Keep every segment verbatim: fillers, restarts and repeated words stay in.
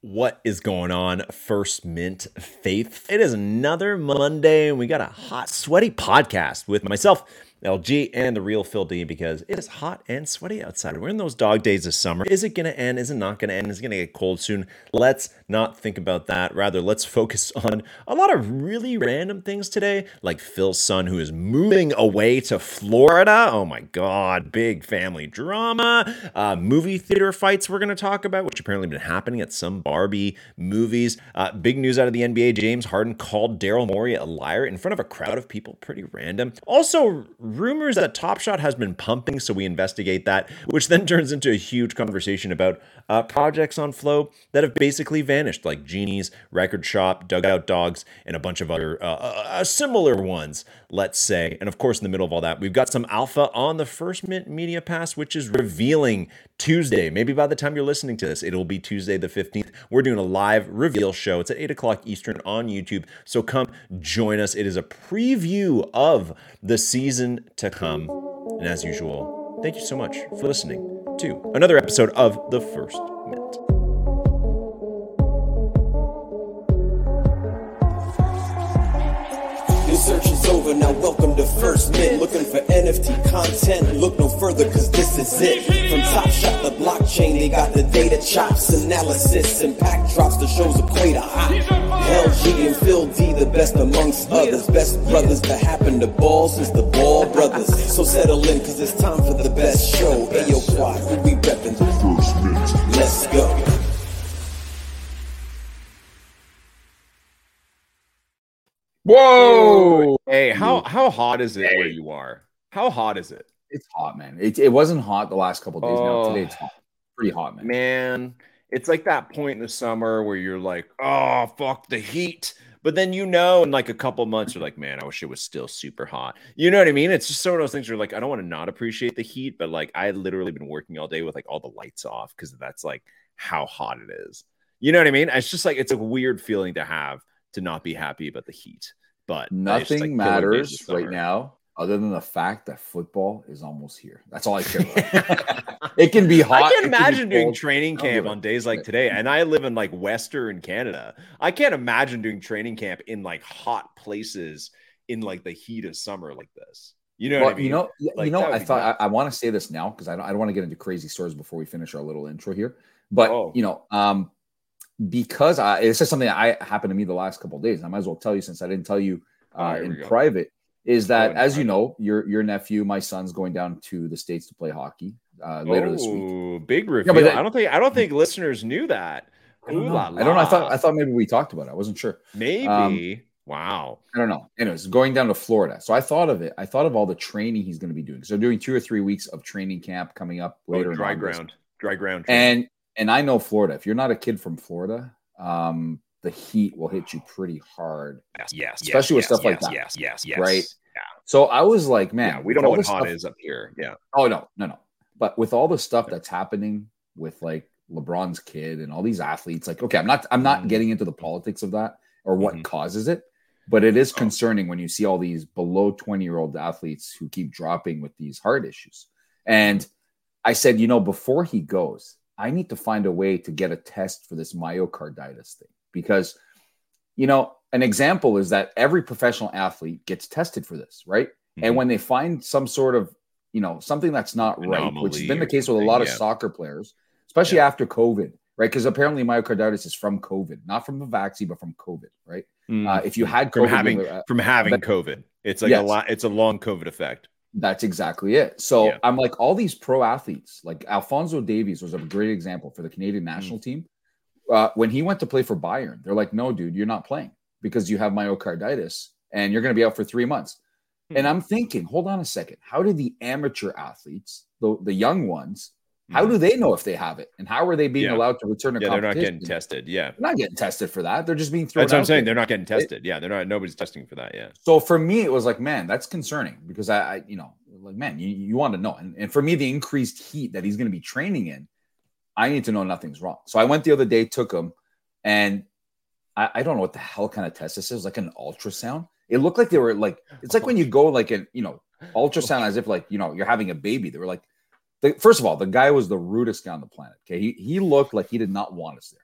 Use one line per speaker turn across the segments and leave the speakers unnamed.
What is going on, First Mint Faith? It is another Monday, and we got a hot, sweaty podcast with myself, L G, and the real Phil D, because it is hot and sweaty outside. We're in those dog days of summer. Is it going to end? Is it not going to end? Is it going to get cold soon? Let's not think about that. Rather, let's focus on a lot of really random things today, like Phil's son who is moving away to Florida. Oh my God, big family drama. Uh, movie theater fights we're going to talk about, which apparently have been happening at some Barbie movies. Uh, big news out of the N B A. James Harden called Daryl Morey a liar in front of a crowd of people. Pretty random. Also, rumors that Top Shot has been pumping, so we investigate that, which then turns into a huge conversation about uh, projects on Flow that have basically vanished, like Genie's, Record Shop, Dugout Dogs, and a bunch of other uh, uh, similar ones, let's say. And of course, in the middle of all that, we've got some alpha on the First Mint Media Pass, which is revealing Tuesday. Maybe by the time you're listening to this, it'll be Tuesday the fifteenth. We're doing a live reveal show. It's at eight o'clock Eastern on YouTube, so come join us. It is a preview of the season to come. And as usual, thank you so much for listening to another episode of The First Mint.
Your search is over, now welcome to First Mint. Looking for N F T content, look no further cause this is it. From Top Shot to blockchain, they got the data chops, analysis, impact drops, the shows equate a hot. L G and Phil D, the best amongst others. Best brothers to happen to ball since the Ball brothers. So settle in cause it's time for the best show. Ayo Quad, who we reppin'? First Mint. Let's go.
Whoa! Hey, how how hot is it hey. where you are? How hot is it?
It's hot, man. It it wasn't hot the last couple of days. Oh, now today it's hot. Pretty hot, man.
Man, it's like that point in the summer where you're like, oh, fuck the heat. But then you know, in like a couple months, you're like, man, I wish it was still super hot. You know what I mean? It's just sort of those things where you're like, I don't want to not appreciate the heat, but like I literally been working all day with like all the lights off because that's like how hot it is. You know what I mean? It's just like it's a weird feeling to have to not be happy about the heat. But
nothing
just, like,
matters right now other than the fact that football is almost here. That's all I care about. It can be hot.
I can imagine doing training camp on days like today. And I live in like Western Canada. I can't imagine doing training camp in like hot places in like the heat of summer like this. You know
well,
what I mean?
You know,
like,
you know I thought I, I want to say this now because I don't, I don't want to get into crazy stories before we finish our little intro here. But, oh. you know, um, because I, it's just something that I happened to me the last couple of days. I might as well tell you since I didn't tell you uh, oh, in private. Is that oh, as you know, your your nephew, my son's going down to the States to play hockey uh, later
oh,
this week.
Big reveal! Yeah, that, I don't think I don't think listeners knew that.
I don't, know. I don't know. I thought I thought maybe we talked about it. I wasn't sure.
Maybe. Um, wow.
I don't know. Anyways, going down to Florida. So I thought of it. I thought of all the training he's going to be doing. So they're doing two or three weeks of training camp coming up later.
Oh, dry
in
ground. Dry ground. Training.
And and I know Florida. If you're not a kid from Florida, um, the heat will hit you pretty hard.
Yes, yes,
especially
yes,
with stuff
yes,
like that.
Yes, yes, yes.
Right.
Yeah.
So I was like, man,
yeah, we don't know what hot
stuff,
is up here. Yeah.
Oh no, no, no. But with all the stuff that's happening with like LeBron's kid and all these athletes, like, okay, I'm not, I'm not mm-hmm. getting into the politics of that or what mm-hmm. causes it, but it is concerning oh. when you see all these below twenty year old athletes who keep dropping with these heart issues. And I said, you know, before he goes, I need to find a way to get a test for this myocarditis thing because, you know, an example is that every professional athlete gets tested for this, right? Mm-hmm. And when they find some sort of, you know, something that's not right, Anomaly which has been the case with a lot of yeah. soccer players, especially yeah. after COVID, right? Because apparently myocarditis is from COVID, not from the vaccine, but from COVID, right?
Mm-hmm.
Uh, if you had COVID,
from having,
uh,
from having COVID, it's like yes. a lot, it's a long COVID effect.
That's exactly it. So
yeah.
I'm like, all these pro athletes, like Alphonso Davies was a great example for the Canadian national mm-hmm. team. Uh, when he went to play for Bayern, they're like, no, dude, you're not playing because you have myocarditis and you're going to be out for three months. Hmm. And I'm thinking, hold on a second. How do the amateur athletes, the, the young ones, how hmm. do they know if they have it? And how are they being yeah. allowed to return to
yeah,
competition?
They're not getting tested. Yeah.
They're not getting tested for that. They're just being thrown
That's what I'm saying.
there.
They're not getting tested. Yeah. They're not, nobody's testing for that. Yeah.
So for me, it was like, man, that's concerning because I, I you know, like, man, you, you want to know. And, and for me, the increased heat that he's going to be training in, I need to know nothing's wrong. So I went the other day, took him, and I, I don't know what the hell kind of test this is, like an ultrasound. It looked like they were like, it's like when you go like an, you know, ultrasound as if like, you know, you're having a baby. They were like, the, first of all, the guy was the rudest guy on the planet. Okay. He, he looked like he did not want us there.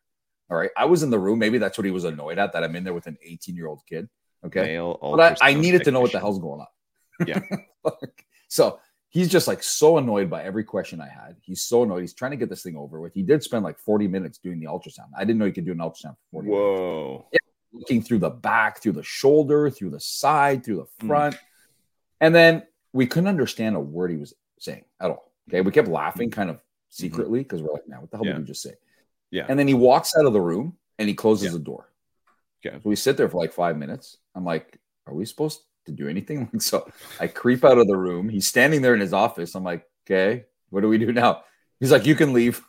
All right. I was in the room. Maybe that's what he was annoyed at, that I'm in there with an eighteen year old kid. Okay.
Male
but I, I needed
ultrasound
to know what the
technician.
hell's going on.
Yeah.
So he's just like so annoyed by every question I had. He's so annoyed. He's trying to get this thing over with. He did spend like forty minutes doing the ultrasound. I didn't know he could do an ultrasound for forty minutes.
Whoa.
Yeah, looking through the back, through the shoulder, through the side, through the
Mm.
front. And then we couldn't understand a word he was saying at all. Okay. We kept laughing kind of secretly because we're like, man, what the hell
Yeah.
did you just say?
Yeah.
And then he walks out of the room and he closes
Yeah.
the door.
Okay.
So we sit there for like five minutes. I'm like, are we supposed to do anything? So I creep out of the room. He's standing there in his office. I'm like, okay, what do we do now? He's like, you can leave.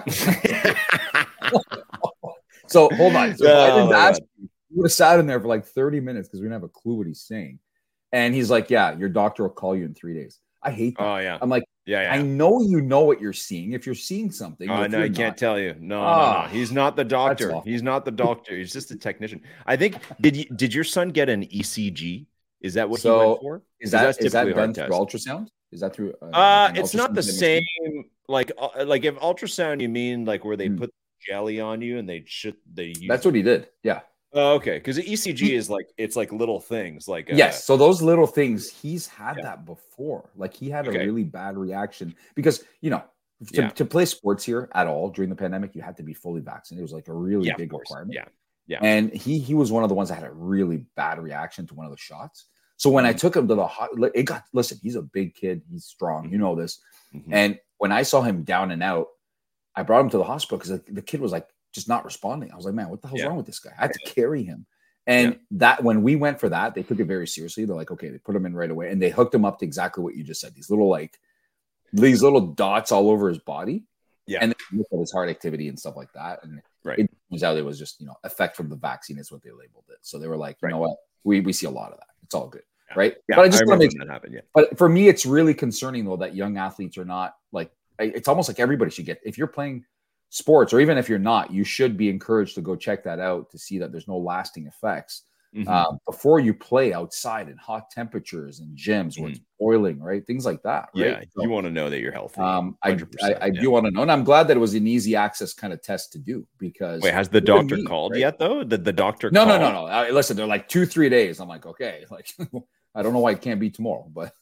So hold on. So if I
Oh,
didn't
my
ask
God.
you, we would have sat in there for like thirty minutes because we didn't have a clue what he's saying. And he's like, yeah, your doctor will call you in three days. I hate that.
Oh yeah.
I'm like,
Yeah. Yeah.
I know you know what you're seeing. If you're seeing something,
Oh,
if
no,
you're
I can't
not-
tell you. No, no,
Ah,
no. He's not the doctor.
awful.
He's not the doctor. He's just a technician. I think. Did you? Did your son get an E C G? Is that what he
So,
went for?
Is
That's
that is that
typically a
done
hard
through
test.
ultrasound? Is that through? Uh,
Uh,
an
it's not the
ultrasound
same.
machine?
Like, uh, like if ultrasound, you mean like where they
Hmm.
put jelly on you and they should they use.
That's what he did. Yeah.
Oh, okay, because the E C G is like it's like little things like uh,
Yes. So those little things, he's had
Yeah.
that before. Like he had
Okay.
a really bad reaction because, you know, to,
Yeah.
to play sports here at all during the pandemic, you had to be fully vaccinated. It was like a really
yeah, of
big
course.
requirement.
Yeah, yeah.
And he he was one of the ones that had a really bad reaction to one of the shots. So when I
Mhm.
took him to the hot, it got listen, he's a big kid, he's strong, you know this.
Mhm.
And when I saw him down and out, I brought him to the hospital because the, the kid was like just not responding. I was like, man, what the hell's
Yeah.
wrong with this guy? I had to carry him. And
Yeah.
that when we went for that, they took it very seriously. They're like, okay, they put him in right away, and they hooked him up to exactly what you just said. These little like these little dots all over his body.
Yeah.
And they looked at his heart activity and stuff like that. And
Right.
it turns out it was just, you know, effect from the vaccine is what they labeled it. So they were like, you
Right.
know what? We we see a lot of that. It's all good.
Yeah.
Right.
Yeah,
But I just want
remember
to make
when that happened. Yeah.
but for me, it's really concerning though that young athletes are not like I- it's almost like everybody should get if you're playing sports or even if you're not, you should be encouraged to go check that out to see that there's no lasting effects
Mhm.
uh, before you play outside in hot temperatures and gyms where it's boiling, right? Things like that, right?
Yeah,
So,
you want to know that you're healthy.
um, I, I,
one hundred percent,
I
yeah.
do want to know, and I'm glad that it was an easy access kind of test to do because
Wait, has the
even
doctor
me,
called
right?
yet though? Did the doctor
No, no,
call?
no, no. Uh, listen, they're like two, three days. I'm like, okay, like I don't know why it can't be tomorrow, but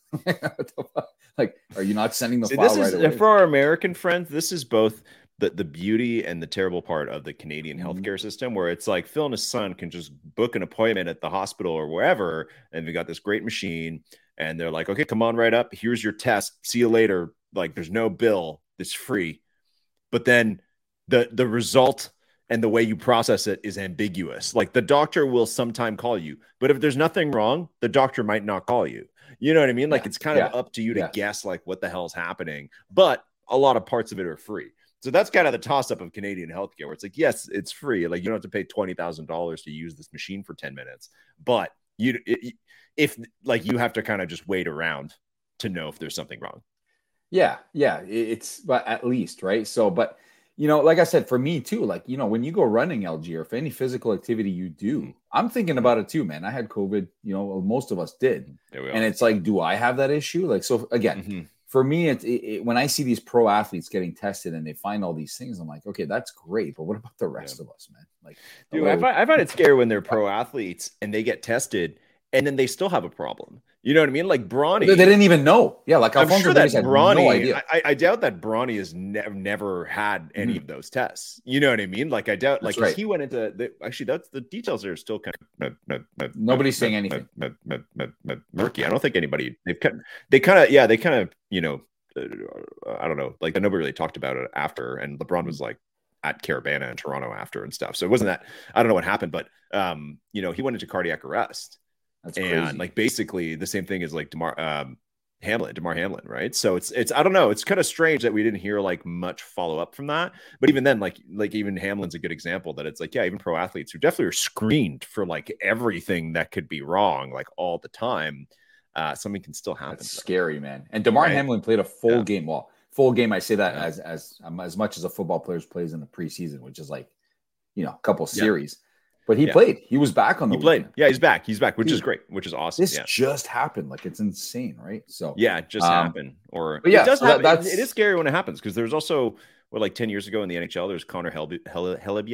like, are you not sending the
See,
file
this
right
is
away?
for our American friends. This is both the, the beauty and the terrible part of the Canadian
Mhm.
healthcare system, where it's like Phil and his son can just book an appointment at the hospital or wherever, and we got this great machine, and they're like, "Okay, come on right up. Here's your test. See you later." Like, there's no bill. It's free, but then the the result and the way you process it is ambiguous. Like the doctor will sometime call you, but if there's nothing wrong, the doctor might not call you. You know what I mean? Like
Yeah,
it's kind of
yeah,
up to you to
yeah.
guess like what the hell's happening. But a lot of parts of it are free. So that's kind of the toss up of Canadian healthcare, where it's like, yes, it's free. Like you don't have to pay twenty thousand dollars to use this machine for ten minutes, but you, it, if like you have to kind of just wait around to know if there's something wrong.
Yeah, yeah, it- it's but at least right. So, but you know, like I said, for me too, like you know, when you go running L G or for any physical activity you do, I'm thinking about it too, man. I had COVID, you know, most of us did,
There we
and it's like, do I have that issue? Like, so again,
Mhm.
for me, it, it, it- when I see these pro athletes getting tested and they find all these things, I'm like, okay, that's great, but what about the rest of us, man? Like,
Dude, I find, I find it scary when they're pro athletes and they get tested and then they still have a problem. You know what I mean? Like Bronny.
they, they didn't even know. Yeah, like
I'm
Alfonso
sure that
Davies had
Bronny,
no idea.
I, I doubt that Bronny has ne- never had any
Mhm.
of those tests. You know what I mean? Like I doubt,
That's
like 'cause
right.
he went into the, actually that's the details are still kind of
Nobody's saying anything.
murky. I don't think anybody they've kind they kind of yeah they kind of you know uh, I don't know like nobody really talked about it after, and LeBron was like at Carabana in Toronto after and stuff. So it wasn't that I don't know what happened, but um you know he went into cardiac arrest.
That's
And
crazy.
like basically the same thing as like DeMar um, Hamlin, DeMar Hamlin, right? So it's it's I don't know, it's kind of strange that we didn't hear like much follow up from that. But even then, like like even Hamlin's a good example that it's like yeah, even pro athletes who definitely are screened for like everything that could be wrong, like all the time, uh, something can still happen.
That's
to them.
scary, man. And DeMar
Right?
Hamlin played a full
Yeah.
game. Well, full game. I say that
Yeah.
as as um, as much as a football player plays in the preseason, which is like you know a couple
Yeah.
series. But he
Yeah.
played. He was back on the
He played,
weekend.
yeah, he's back, he's back, which is
Dude,
great, which is awesome.
This
Yeah,
just happened. Like it's insane, right? So
yeah, it just
Um,
happened, or
but yeah,
it does
so that-
happen.
that's-
It is scary when it happens because there's also what like ten years ago in the N H L, there's Connor Hel- Hel- Hellebuyck.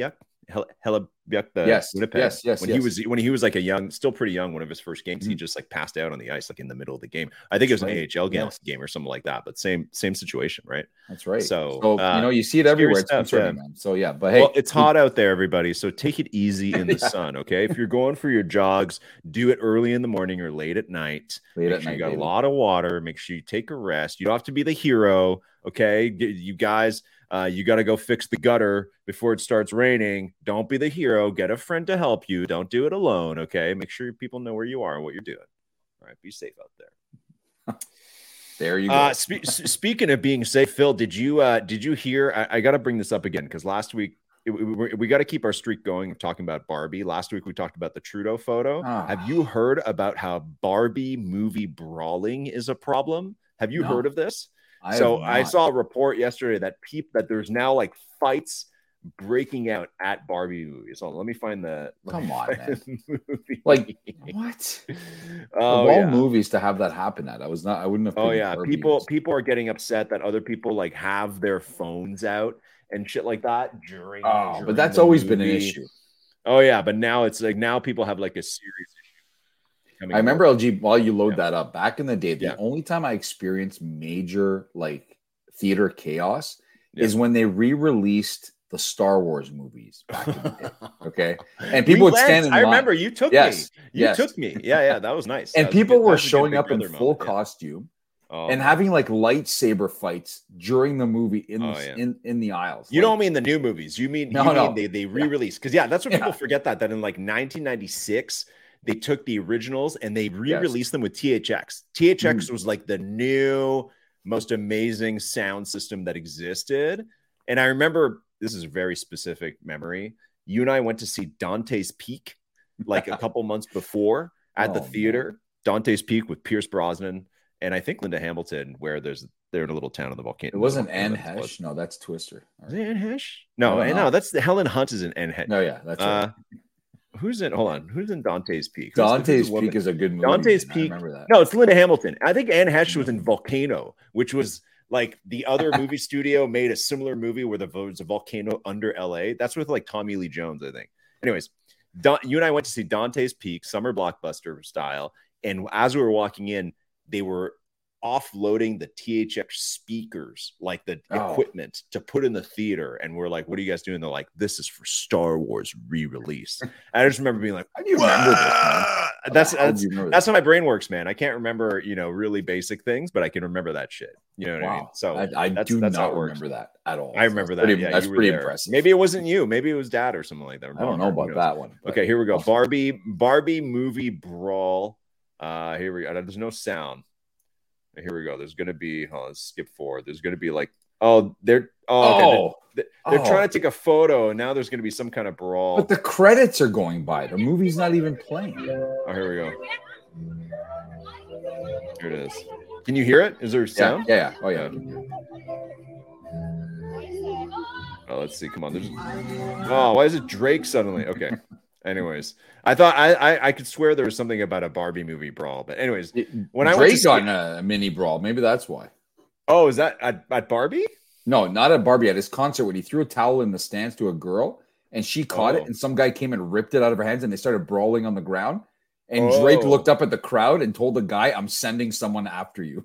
Hel- Hellebuyck, the
Yes,
Winnipeg.
yes, yes,
When
yes.
he was when he was like a young, still pretty young, one of his first games, he
Mhm.
just like passed out on the ice like in the middle of the game. I think it was
That's
an
right.
A H L game,
Yes.
game or something like that, but same same situation, right?
That's right.
So,
So,
uh,
you know, you see it
scary
everywhere. It's
stuff,
concerning,
yeah.
man. So yeah, but hey,
Well, it's hot out there, everybody. So take it easy in the
Yeah.
sun, okay? If you're going for your jogs, do it early in the morning or late at night.
Late
Make
at
sure
night,
you got
baby.
a lot of water. Make sure you take a rest. You don't have to be the hero, okay? G- You guys, uh, you got to go fix the gutter before it starts raining. Don't be the hero. Get a friend to help you. Don't do it alone, okay? Make sure people know where you are and what you're doing. All right, be safe out there.
There you go.
Uh, spe- s- speaking of being safe, Phil, did you uh, did you hear? I, I got to bring this up again because last week it, we, we got to keep our streak going of talking about Barbie. Last week we talked about the Trudeau photo.
Ah.
Have you heard about how Barbie movie brawling is a problem? Have you
No.
heard of this?
I
so
have
I
not.
saw a report yesterday that peep that there's now like fights breaking out at Barbie movies. So let me find the let
Come
me
on,
find
man.
the movie.
Like what?
oh
of all
yeah.
movies to have that happen at, I was not. I wouldn't have.
Oh
picked
yeah,
Barbie
people
movies.
people are getting upset that other people like have their phones out and shit like that during.
Oh,
during
but that's
the
always been an
movie.
issue.
Oh yeah, but now it's like now people have like a serious issue. coming
I remember
out.
L G while you load
Yeah.
that up. Back in the day, the
Yeah.
only time I experienced major like theater chaos
Yeah.
is when they re-released the Star Wars movies back in the day. Okay, and
We
people would
went.
stand in
I
line.
remember you took
Yes,
me. You
yes.
took me. Yeah, yeah, that was nice.
and
That was a
people
good- that
were
was a good
showing
Big
up in
Brother
full
moment, yeah.
costume
Oh,
and
my
having like lightsaber fights during the movie in
Oh,
the,
yeah.
in in the aisles.
You
Like,
don't mean the new movies. You mean
No,
you
no.
mean they, they re-released. Because yeah, that's what people
Yeah.
forget that that in like nineteen ninety-six, they took the originals and they re-released them with T H X. T H X
Mm.
was like the new, most amazing sound system that existed. And I remember this is a very specific memory. You and I went to see Dante's Peak like a couple months before at the
Oh, man.
theater. Dante's Peak with Pierce Brosnan and I think Linda Hamilton, where there's they're in a little town in the volcano.
It wasn't
volcano
Anne
that explodes.
Hesh. No, that's Twister. All
Is
right.
it Anne Hesh? No,
I don't
no,
know.
that's the Helen Hunt is in Anne Hesh.
No, yeah, that's
Uh,
right.
who's in? Hold on, who's in Dante's Peak? Who's the- who's the
Dante's
woman?
Peak is a good movie.
Dante's
man. I
Peak.
remember that.
No, it's Linda Hamilton. I think Anne Hesh was in Volcano, which was like the other movie studio made a similar movie where there was a volcano under L A. That's with like Tommy Lee Jones, I think. Anyways, Don, you and I went to see Dante's Peak, summer blockbuster style, and as we were walking in, they were offloading the T H X speakers, like the
Oh.
equipment to put in the theater. And we're like, what are you guys doing? They're like, this is for Star Wars re-release. And I just remember being like,
How do you remember this, man?
"Wah!"
How
That's
the hell do
that's
you remember
that's
this?
how my brain works, man. I can't remember, you know, really basic things, but I can remember that shit. You know what I mean?
Wow.
So
I, I
that's,
do
that's how
not
it works.
remember that at all.
I remember
That's
that.
Pretty,
yeah,
that's
you were
pretty
there.
impressive.
Maybe it wasn't you. Maybe it was dad or something like that.
I don't know
Who
about
knows?
that one. but-
Okay, here we go. Barbie, Barbie movie brawl. Uh, here we go. There's no sound. Here we go. There's gonna be. Oh, let's skip forward. There's gonna be like. Oh, they're. Oh, okay.
Oh,
they're, they're
oh.
trying to take a photo, and now there's gonna be some kind of brawl.
but the credits are going by. The movie's not even playing.
Oh, here we go. Here it is. Can you hear it? Is there
Yeah,
sound?
yeah, yeah. Oh, yeah.
Oh, let's see. Come on. There's. Oh, why is it Drake suddenly? Okay. Anyways, I thought I, I I could swear there was something about a Barbie movie brawl, but anyways, when I went to
Drake
see-
got in a mini brawl. Maybe that's why.
oh, is that at, at Barbie?
No, not at Barbie. At his concert when he threw a towel in the stands to a girl and she caught
Oh.
it and some guy came and ripped it out of her hands and they started brawling on the ground. And Drake
Oh.
looked up at the crowd and told the guy, I'm sending someone after you.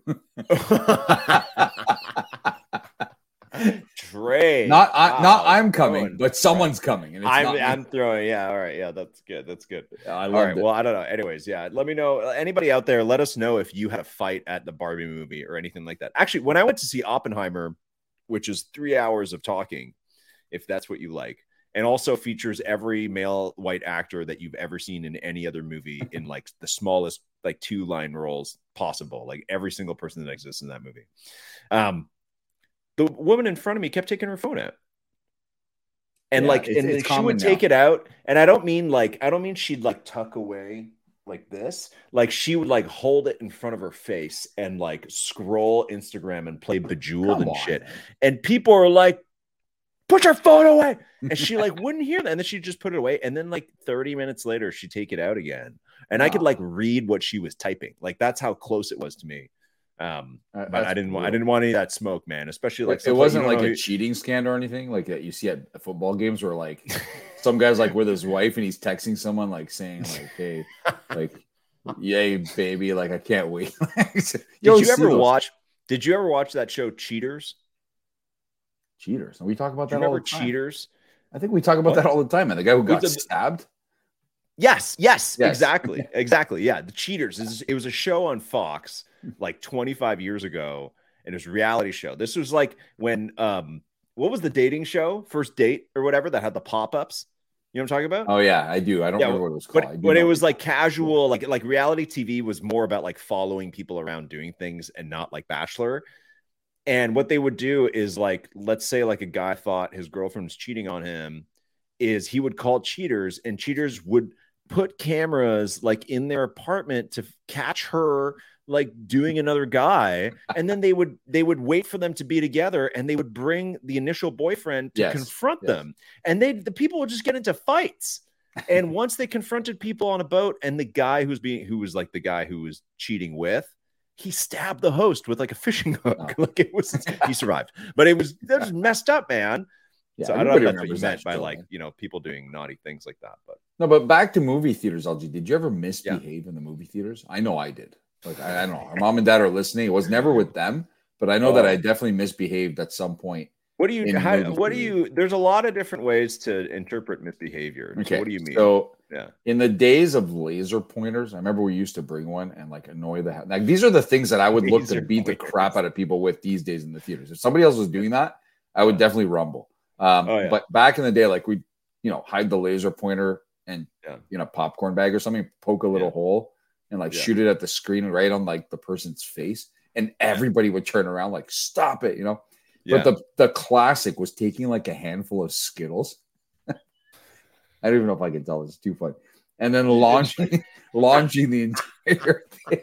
Drake.
not I,
Wow,
not I'm coming,
throwing-
but someone's coming. And it's
I'm
not me.
I'm throwing. Yeah. All right. Yeah. That's good. That's good.
I
All
loved
right.
it.
Well, I don't know. Anyways, yeah. Let me know. Anybody out there, let us know if you had a fight at the Barbie movie or anything like that. Actually, when I went to see Oppenheimer, which is three hours of talking, if that's what you like, and also features every male white actor that you've ever seen in any other movie in like the smallest, like two line roles possible, like every single person that exists in that movie. Um, the woman in front of me kept taking her phone out. And
Yeah,
like,
it's-
and
it's
she would
common
take
now.
it out. And I don't mean like, I don't mean she'd like tuck away like this. Like she would like hold it in front of her face and like scroll Instagram and play Bejeweled
Come
and
on,
shit.
man.
And people are like, put your phone away. And she like wouldn't hear that. And then she'd just put it away. And then like thirty minutes later, she'd take it out again. And I could
Wow.
like read what she was typing. Like that's how close it was to me. Um,
Uh,
but I didn't want I didn't want any of that smoke, man. Especially like
it, it wasn't like a
who...
cheating scandal or anything like that you see at football games where like some guy's like with his wife and he's texting someone like saying like, hey, like, yay, baby, like I can't wait.
Did you ever those... watch? Did you ever watch that show Cheaters?
Cheaters. And we talk about
Do
that
you
all
remember
the time.
Cheaters?
I think we talk about what? that all the time. And the guy who got the... stabbed.
Yes, yes,
yes,
exactly, exactly. Yeah, the Cheaters. Is it was a show on Fox like twenty-five years ago, and it was a reality show. This was like when um, what was the dating show, First Date or whatever, that had the pop-ups. You know what I'm talking about?
Oh yeah, I do. I don't yeah, remember what it was called.
But, but it was like casual, like like reality T V was more about like following people around doing things and not like Bachelor. And what they would do is like, let's say like a guy thought his girlfriend was cheating on him, is he would call Cheaters, and Cheaters would put cameras like in their apartment to catch her like doing another guy, and then they would they would wait for them to be together, and they would bring the initial boyfriend to yes, confront yes. them, and they the people would just get into fights. And once they confronted people on a boat, and the guy who's being who was like the guy who was cheating with, he stabbed the host with like a fishing hook. Oh. Like it was he survived, but it was that was messed up, man. Yeah, so I don't know if that's what you meant by like, you know, people doing naughty things like that. But
no, but back to movie theaters, L G. Did you ever misbehave yeah. in the movie theaters? I know I did. Like, I, I don't know. Our mom and dad are listening. It was never with them, but I know oh. that I definitely misbehaved at some point.
What do you, how, what do you, there's a lot of different ways to interpret misbehavior.
Okay.
So what do you mean?
So,
yeah.
in the days of laser pointers, I remember we used to bring one and like annoy the, like, these are the things that I would look to beat the crap out of people with these days in the theaters. If somebody else was doing that, I would definitely rumble. Um, oh, yeah. But back in the day, like we, you know, hide the laser pointer and yeah. you know, popcorn bag or something, poke a little yeah. hole and like yeah. shoot it at the screen right on like the person's face, and everybody would turn around like, stop it, you know. Yeah. But the the classic was taking like a handful of Skittles. I don't even know if I can tell. It's too funny. And then launching launching the entire thing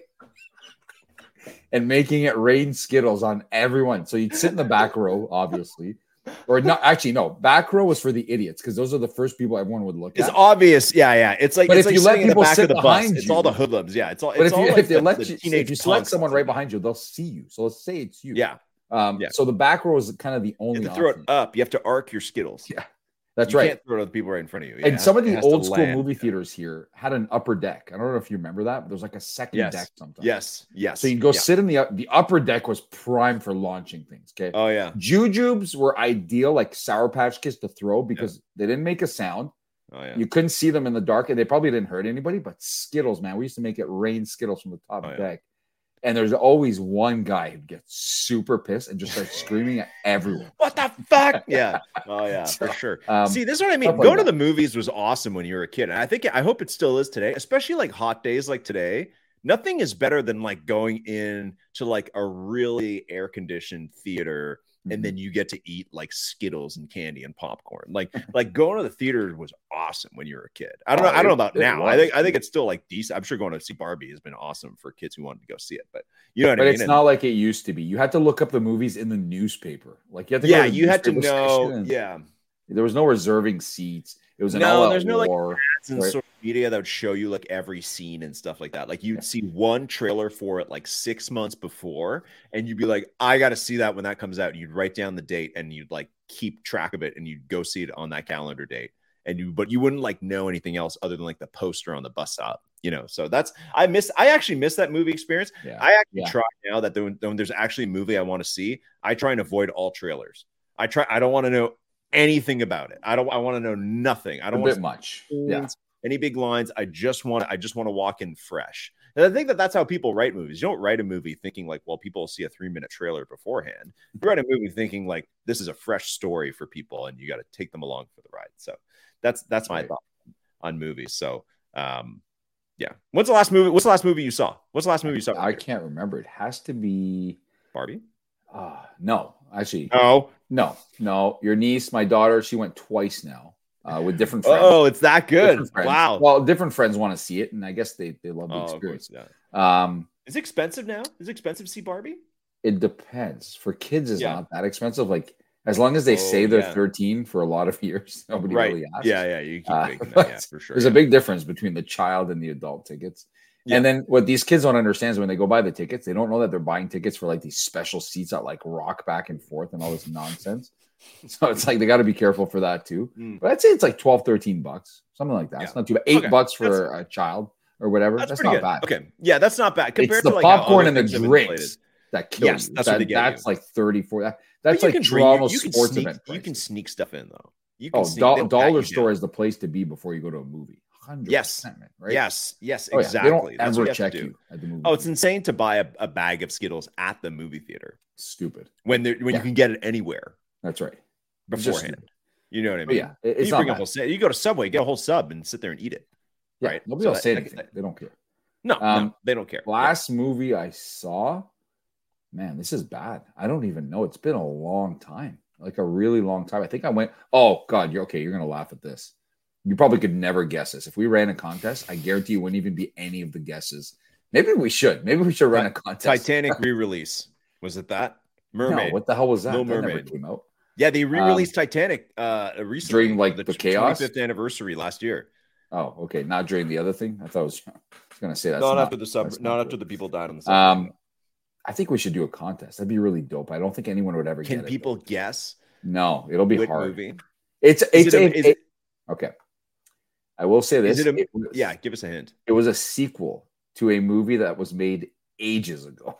and making it rain Skittles on everyone. So you'd sit in the back row, obviously. Or not actually, no, back row was for the idiots because those are the first people everyone would look
it's
at.
It's obvious, yeah, yeah. It's like,
but
it's
if
like
you let people
the
sit behind
it's
you,
all the hoodlums, yeah. It's all.
But
it's
if,
all
you,
like
if they
the,
let
the
you,
teenage
if you select someone right behind you, they'll see you. So let's say it's you.
Yeah.
Um.
Yeah.
So the back row is kind of the only.
You have to throw it up. You have to arc your Skittles.
Yeah. That's
you
right.
You can't throw it at the people right in front of you. Yeah,
and some of the old school
land.
movie theaters here had an upper deck. I don't know if you remember that, but there's like a second
yes.
deck sometimes.
Yes, yes.
So you go
yeah.
sit in the the upper deck was prime for launching things. Okay.
Oh yeah.
Jujubes were ideal, like Sour Patch Kids, to throw because yeah. they didn't make a sound.
Oh yeah.
You couldn't see them in the dark, and they probably didn't hurt anybody. But Skittles, man, we used to make it rain Skittles from the top oh, deck. Yeah. And there's always one guy who gets super pissed and just starts screaming at everyone.
What the fuck? Yeah. Oh, yeah, for sure. Um, See, this is what I mean. Going like to the movies was awesome when you were a kid. And I think, I hope it still is today, especially like hot days like today. Nothing is better than like going in to like a really air-conditioned theater, mm-hmm. and then you get to eat like Skittles and candy and popcorn. Like, like going to the theater was awesome when you were a kid. I don't know. I don't know about now. I think I think it's still like decent. I'm sure going to see Barbie has been awesome for kids who wanted to go see it. But you know what
but
I mean?
It's
and,
not like it used to be. You had to look up the movies in the newspaper. Like you had to
yeah,
go to
you had to know.
And,
yeah.
There was no reserving seats. It was an
no,
all-out
there's no
war,
like ads and right? social media that would show you like every scene and stuff like that. Like you'd yeah. see one trailer for it like six months before, and you'd be like, I got to see that when that comes out. And you'd write down the date and you'd like keep track of it, and you'd go see it on that calendar date. And you, but you wouldn't like know anything else other than like the poster on the bus stop, you know. So that's I miss. I actually miss that movie experience. Yeah. I actually yeah. try now that when, when there's actually a movie I want to see, I try and avoid all trailers. I try. I don't want to know anything about it. I don't I want to know nothing. I don't
a
want
bit much.
Scenes,
yeah.
any big lines. I just want I just want to walk in fresh. And I think that that's how people write movies. You don't write a movie thinking like, well, people will see a three minute trailer beforehand. You write a movie thinking like this is a fresh story for people, and you got to take them along for the ride. So that's that's my right. thought on movies. So um yeah. What's the last movie? What's the last movie you saw? What's the last movie you saw?
I can't remember. It has to be
Barbie.
Uh no, actually.
No.
No, no. Your niece, my daughter, she went twice now uh, with different friends.
Oh, it's that good. Wow.
Well, different friends want to see it, and I guess they, they love the oh, experience.
Course, yeah. Um, is it expensive now? Is it expensive to see Barbie?
It depends. For kids, it's yeah. not that expensive. Like, as long as they oh, say they're yeah. thirteen for a lot of years, nobody
right.
really asks.
Yeah, yeah. You keep
uh,
making that, yeah, for sure.
There's
yeah.
a big difference between the child and the adult tickets.
Yeah.
And then what these kids don't understand is when they go buy the tickets, they don't know that they're buying tickets for like these special seats that like rock back and forth and all this nonsense. So it's like they got to be careful for that too.
Mm.
But I'd say it's like twelve, thirteen bucks, something like that.
Yeah.
It's not too bad. Eight
Okay.
bucks for
That's-
a child or whatever.
That's,
That's,
pretty
not
good.
bad.
Okay. Yeah, that's not bad compared
It's the
to like how
popcorn
other
and the
things have been
drinks
inflated.
that kill
Yes,
you.
that's
that,
what they get
that's
you.
like thirty-four. That,
But
that's
you
like
can drink-
Toronto
you can
sports
sneak,
event.
You can
prices.
sneak stuff in though. You can
Oh,
sneak,
do-
they'll pat
dollar
you
store
down.
is the place to be before you go to a movie. one hundred
Yes.
percent, man, right?
Yes. Yes.
Oh, yeah.
Exactly.
They don't
That's
ever
what you have
check
to do.
you at the movie.
Oh, it's
theater.
insane to buy a, a bag of Skittles at the movie theater
Stupid.
when there when
Yeah.
you can get it anywhere
That's right. It's just
beforehand.
stupid.
You know what I
But
mean?
yeah, it- it's
you
not
bring a
bad.
whole sa- you go to Subway, get a whole sub, and sit there and eat it.
Yeah,
right.
nobody
So
will
that-
say
that-
anything.
that-
They don't care.
No,
Um,
no, they don't care.
Last movie I saw, man, this is bad. I don't even know. It's been a long time, like a really long time. I think I went. Oh God, you're okay. You're gonna laugh at this. You probably could never guess this. If we ran a contest, I guarantee you wouldn't even be any of the guesses. Maybe we should. Maybe we should run a contest.
Titanic re-release. Was it that? Mermaid.
No, what the hell was that?
Little
That never
Mermaid.
came out.
Yeah, they re-released Titanic uh recently
During, like,
for
the chaos?
twenty-fifth anniversary last year.
Oh, okay. Not during the other thing. I thought I was, I was gonna say that's
not,
not
after the sub,
that's
not
not
after
good.
the people died on the submarine.
Um, I think we should do a contest. That'd be really dope. I don't think anyone would ever
Can
get
people
it.
guess
No, it'll be
what
hard.
movie?
It's
Is
it's
it a-
a,
is
it-
it-
okay. I will say this.
Is it a,
it was,
yeah, give us a hint.
it was a sequel to a movie that was made ages ago.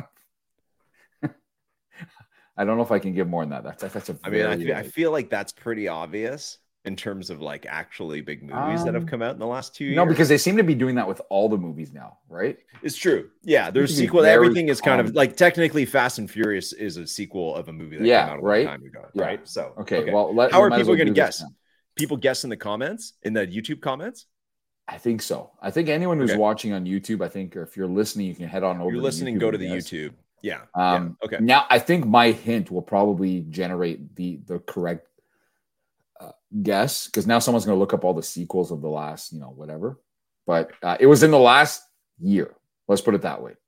I don't know if I can give more than that. That's that's a.
I mean, I
very,
feel, I
like-
feel like that's pretty obvious in terms of like actually big movies that have
Um,
come out in the last two years.
no, because they seem to be doing that with all the movies now, right?
it's true. Yeah, there's
Seems to be
sequel.
very
Everything is kind of
common.
like technically Fast and Furious is a sequel of a movie that
Yeah,
came out a
right?
long time ago,
Yeah.
right? So
Okay. Well, let,
how
we
are
might as
people
well
going to
do this
guess?
now.
People guess in the comments, in the YouTube comments.
I think so. I think anyone who's
Okay.
watching on YouTube, I think, or if you're listening, you can head on over.
You're
to
listening,
YouTube
go to
and
the
guess.
YouTube. Yeah.
Um,
yeah. Okay.
Now, I think my hint will probably generate the the correct uh, guess because now someone's going to look up all the sequels of the last, you know, whatever. But uh, it was in the last year. Let's put it that way.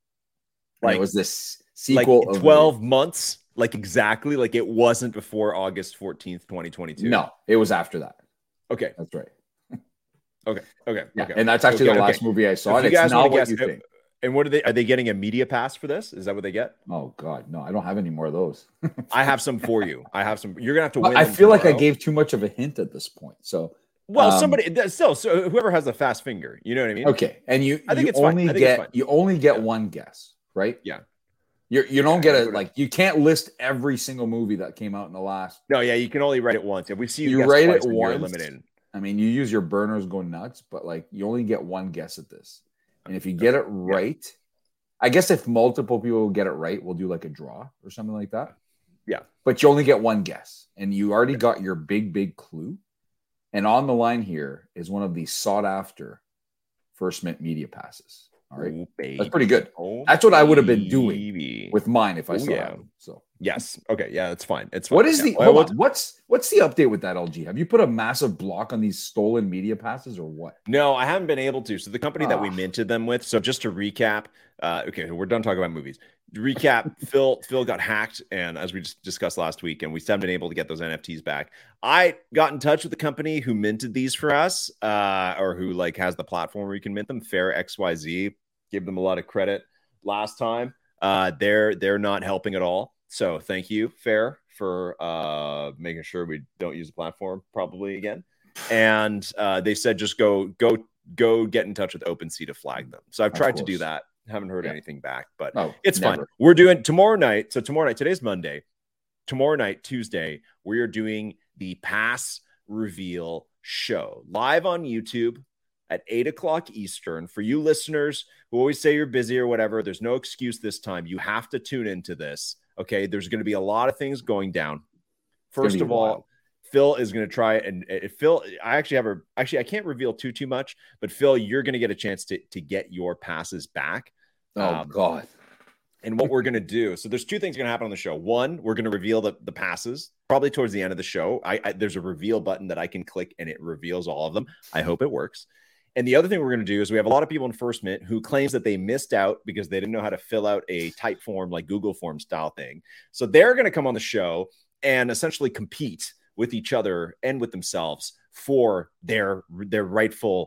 And
Like-
it was this
Like
sequel of
twelve months, like exactly, like it wasn't before August fourteenth, twenty twenty-two.
No, it was after that.
Okay.
That's right.
Okay. Okay.
Yeah,
okay.
and that's actually
Okay,
the
okay.
last movie I saw.
So
and
if you
it's
guys
not
wanna
what
guess,
you
uh,
think.
And what are they? Are they getting a media pass for this? Is that what they get?
Oh God, no! I don't have any more of those.
I have some for you. I have some. You're gonna have to
Well,
win.
I
them
feel like I
tomorrow.
gave too much of a hint at this point. So
Well,
um,
somebody still. So whoever has a fast finger, you know what I mean?
okay, and you
I think
you
it's fine.
only
I think it's
get
fine.
you only get
Yeah.
one guess, right?
Yeah.
You you don't
Yeah,
get
I
it
would've-
like you can't list every single movie that came out in the last.
No, yeah, you can only write it once. If we see you,
You
guess
write
twice,
it
then you're
once.
eliminated.
I mean, you use your burners go nuts, but like you only get one guess at this, and if you get it right, I guess if multiple people get it right, we'll do like a draw or something like that.
Yeah.
But you only get one guess, and you already got your big big clue. And on the line here is one of the sought after First Mint media passes. All right.
Oh, baby.
That's pretty good.
Oh,
That's what I would have been doing
baby.
with mine if I
Oh,
saw
yeah.
them. So
Yes. Okay. Yeah, that's fine. It's fine.
what is
Yeah.
the
Well,
hold
what-
on, what's what's the update with that L G? Have you put a massive block on these stolen media passes or what?
No, I haven't been able to. So the company that we
Ah.
minted them with. So just to recap, uh, okay, we're done talking about movies. To recap, Phil Phil got hacked, and as we just discussed last week, and we still haven't been able to get those N F Ts back. I got in touch with the company who minted these for us, uh, or who like has the platform where you can mint them. Fair X Y Z, give them a lot of credit last time. Uh, they're they're not helping at all. So thank you, Fair, for uh, making sure we don't use the platform probably again. And uh, they said just go go go get in touch with OpenSea to flag them. So I've
Of
tried to do
course.
that. Haven't heard
Yeah.
anything back, but
Oh,
it's
never.
fine. We're doing tomorrow night. So tomorrow night, today's Monday. Tomorrow night, Tuesday, we are doing the pass reveal show live on YouTube at eight o'clock Eastern. For you listeners who always say you're busy or whatever, there's no excuse this time. You have to tune into this. Okay. There's going to be a lot of things going down.
gonna
First
be
of all,
wild.
Phil is going to try and uh, Phil, I actually have a, actually, I can't reveal too, too much, but Phil, you're going to get a chance to, to get your passes back.
Oh
Um,
God.
And what we're going to do. So there's two things going to happen on the show. One, we're going to reveal the, the passes probably towards the end of the show. I, I there's a reveal button that I can click and it reveals all of them. I hope it works. And the other thing we're going to do is we have a lot of people in First Mint who claims that they missed out because they didn't know how to fill out a type form like Google Form style thing. So they're going to come on the show and essentially compete with each other and with themselves for their, their rightful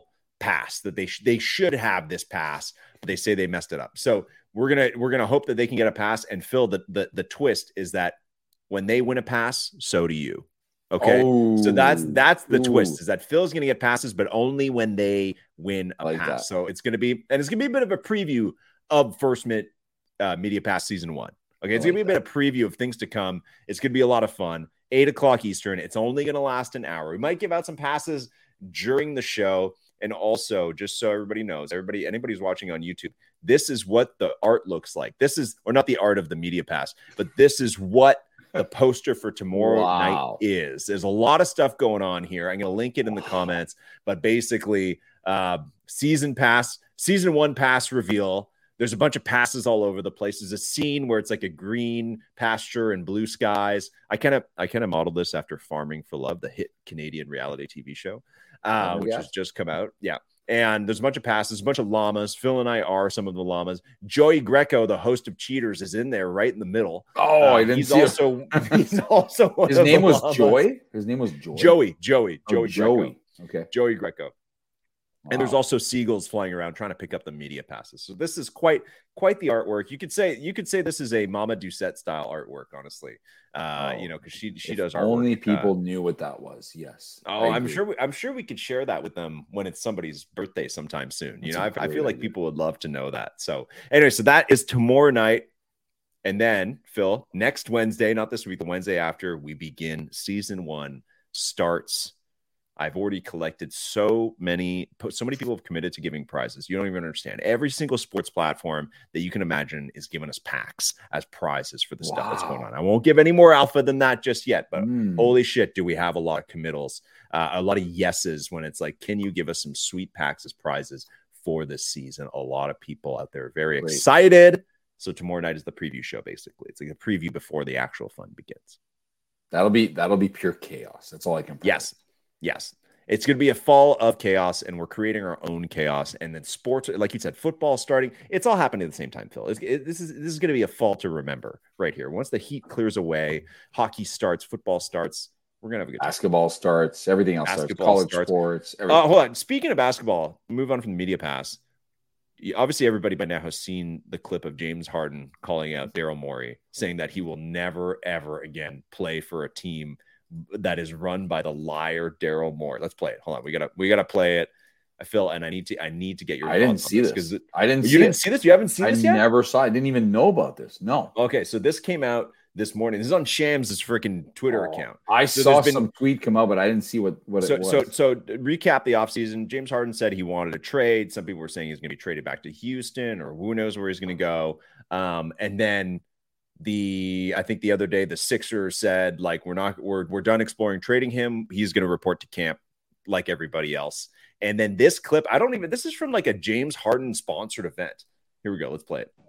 pass that they sh- they should have this pass, but they say they messed it up. So we're gonna we're gonna hope that they can get a pass. And Phil, the the the twist is that when they win a pass, so do you. Okay, oh, so that's that's the ooh. twist is that Phil's gonna get passes, but only when they win a like pass. That. So it's gonna be and it's gonna be a bit of a preview of First Mint uh, Media Pass season one. Okay, it's like gonna be that. a bit of preview of things to come. It's gonna be a lot of fun. Eight o'clock Eastern. It's only gonna last an hour. We might give out some passes during the show. And also, just so everybody knows, everybody, anybody who's watching on YouTube, this is what the art looks like. This is, or not the art of the Media Pass, but this is what the poster for tomorrow wow. night is. There's a lot of stuff going on here. I'm going to link it in the comments, but basically, uh, season pass, season one pass reveal. There's a bunch of passes all over the place. There's a scene where it's like a green pasture and blue skies. I kind of, I kind of modeled this after Farming for Love, the hit Canadian reality T V show. Uh, oh, which yeah. has just come out. Yeah. And there's a bunch of passes, a bunch of llamas. Phil and I are some of the llamas. Joey Greco, the host of Cheaters, is in there right in the middle.
Oh, uh, I didn't
he's
see
also he's also one
His
of
name
the
was
llamas.
Joy? His name was Joy.
Joey, Joey,
oh,
Joey,
Joey.
Greco.
Okay.
Joey Greco.
Wow.
And there's also seagulls flying around trying to pick up the media passes. So this is quite quite the artwork. You could say you could say this is a Mama Doucette style artwork, honestly. Uh, oh, you know, because she she does artwork.
Only people uh, knew what that was. Yes.
Oh, I'm sure. We, I'm sure we could share that with them when it's somebody's birthday sometime soon. You That's know, I, I feel like idea. people would love to know that. So anyway, so that is tomorrow night, and then Phil, next Wednesday, not this week, the Wednesday after, we begin season one starts. I've already collected so many, so many people have committed to giving prizes. You don't even understand. Every single sports platform that you can imagine is giving us packs as prizes for the wow. stuff that's going on. I won't give any more alpha than that just yet, but mm. holy shit, do we have a lot of committals, uh, a lot of yeses when it's like, can you give us some sweet packs as prizes for this season? A lot of people out there are very Great. excited. So tomorrow night is the preview show, basically. It's like a preview before the actual fun begins.
That'll be, that'll be pure chaos. That's all I can.
Yes. Yes, it's going to be a fall of chaos, and we're creating our own chaos. And then sports, like you said, football starting. It's all happening at the same time, Phil. It's, it, this is this is going to be a fall to remember right here. Once the heat clears away, hockey starts, football starts. We're going to have a good time.
Basketball starts. Everything else basketball starts. College starts. sports.
Uh, hold on. Speaking of basketball, move on from the Media Pass. Obviously, everybody by now has seen the clip of James Harden calling out Daryl Morey, saying that he will never, ever again play for a team that is run by the liar Daryl Morey. Let's play it. Hold on, we gotta we gotta play it. I feel, and I need to I need to get your.
I didn't see this because I didn't.
You
see
didn't
it.
see this. You haven't seen
I
this yet.
I never saw. I didn't even know about this. No.
Okay, so this came out this morning. This is on Shams' freaking Twitter
oh,
account.
I
so
saw
been,
some tweet come out, but I didn't see what what
so,
it was.
So so recap the offseason. James Harden said he wanted a trade. Some people were saying he's going to be traded back to Houston, or who knows where he's going to go. Um, and then. The I think the other day the Sixers said like we're not we're we're done exploring trading him. He's going to report to camp like everybody else. And then this clip, I don't even this is from like a James Harden sponsored event. Here we go. Let's play it.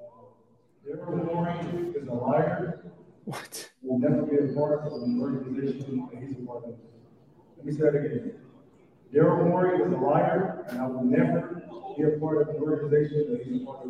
Daryl Morey is a liar.
What?
Will never be a part of an organization that he's a part of. Let me say that again. Daryl Morey is a liar, and I will never be a part of an organization that he's a part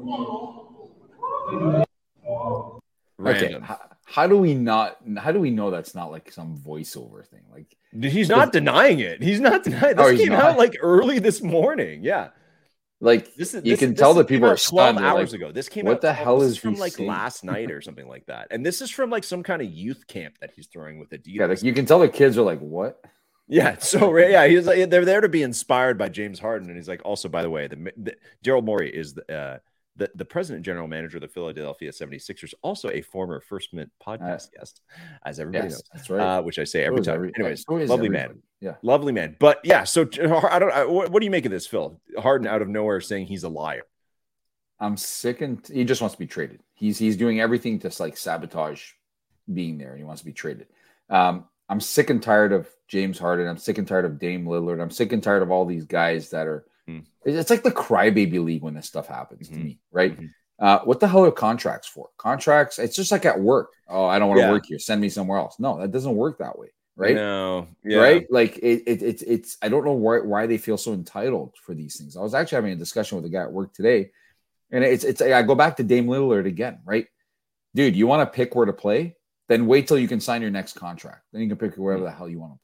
of. Uh,
Okay, how, how do we not? How do we know that's not like some voiceover thing? Like
he's not denying it. He's not denying. This oh, came not. out like early this morning. Yeah,
like
this is.
You
this,
can
this
tell that people are
twelve
stunned.
hours
like,
ago. This came
what
out.
What the hell is
from like
saying?
last night or something like that? And this is from like some kind of youth camp that he's throwing with Adidas.
Yeah, like, you can tell the kids are like, what?
Yeah, so yeah, he's like they're there to be inspired by James Harden, and he's like, also by the way, the, the Daryl Morey is the. Uh, The, the president and general manager of the Philadelphia seventy-sixers, also a former First Mint podcast uh, guest, as everybody
yes,
knows.
That's right.
Uh, which I say every time.
Every,
Anyways,
lovely
everybody.
man. Yeah.
Lovely man. But yeah, so I don't, I, what, what do you make of this, Phil? Harden out of nowhere saying he's a liar.
I'm sick and he just wants to be traded. He's, he's doing everything to like sabotage being there and he wants to be traded. Um, I'm sick and tired of James Harden. I'm sick and tired of Dame Lillard. I'm sick and tired of all these guys that are, hmm. it's like the crybaby league when this stuff happens mm-hmm. to me, right? Mm-hmm. Uh, what the hell are contracts for? Contracts, it's just like at work. Oh, I don't want to yeah. work here. Send me somewhere else. No, that doesn't work that way, right?
No, yeah.
Right? Like it, it, it's, it's. I don't know why why they feel so entitled for these things. I was actually having a discussion with a guy at work today, and it's, it's. I go back to Dame Lillard again, right? Dude, you want to pick where to play? Then wait till you can sign your next contract. Then you can pick wherever the hell you want to play.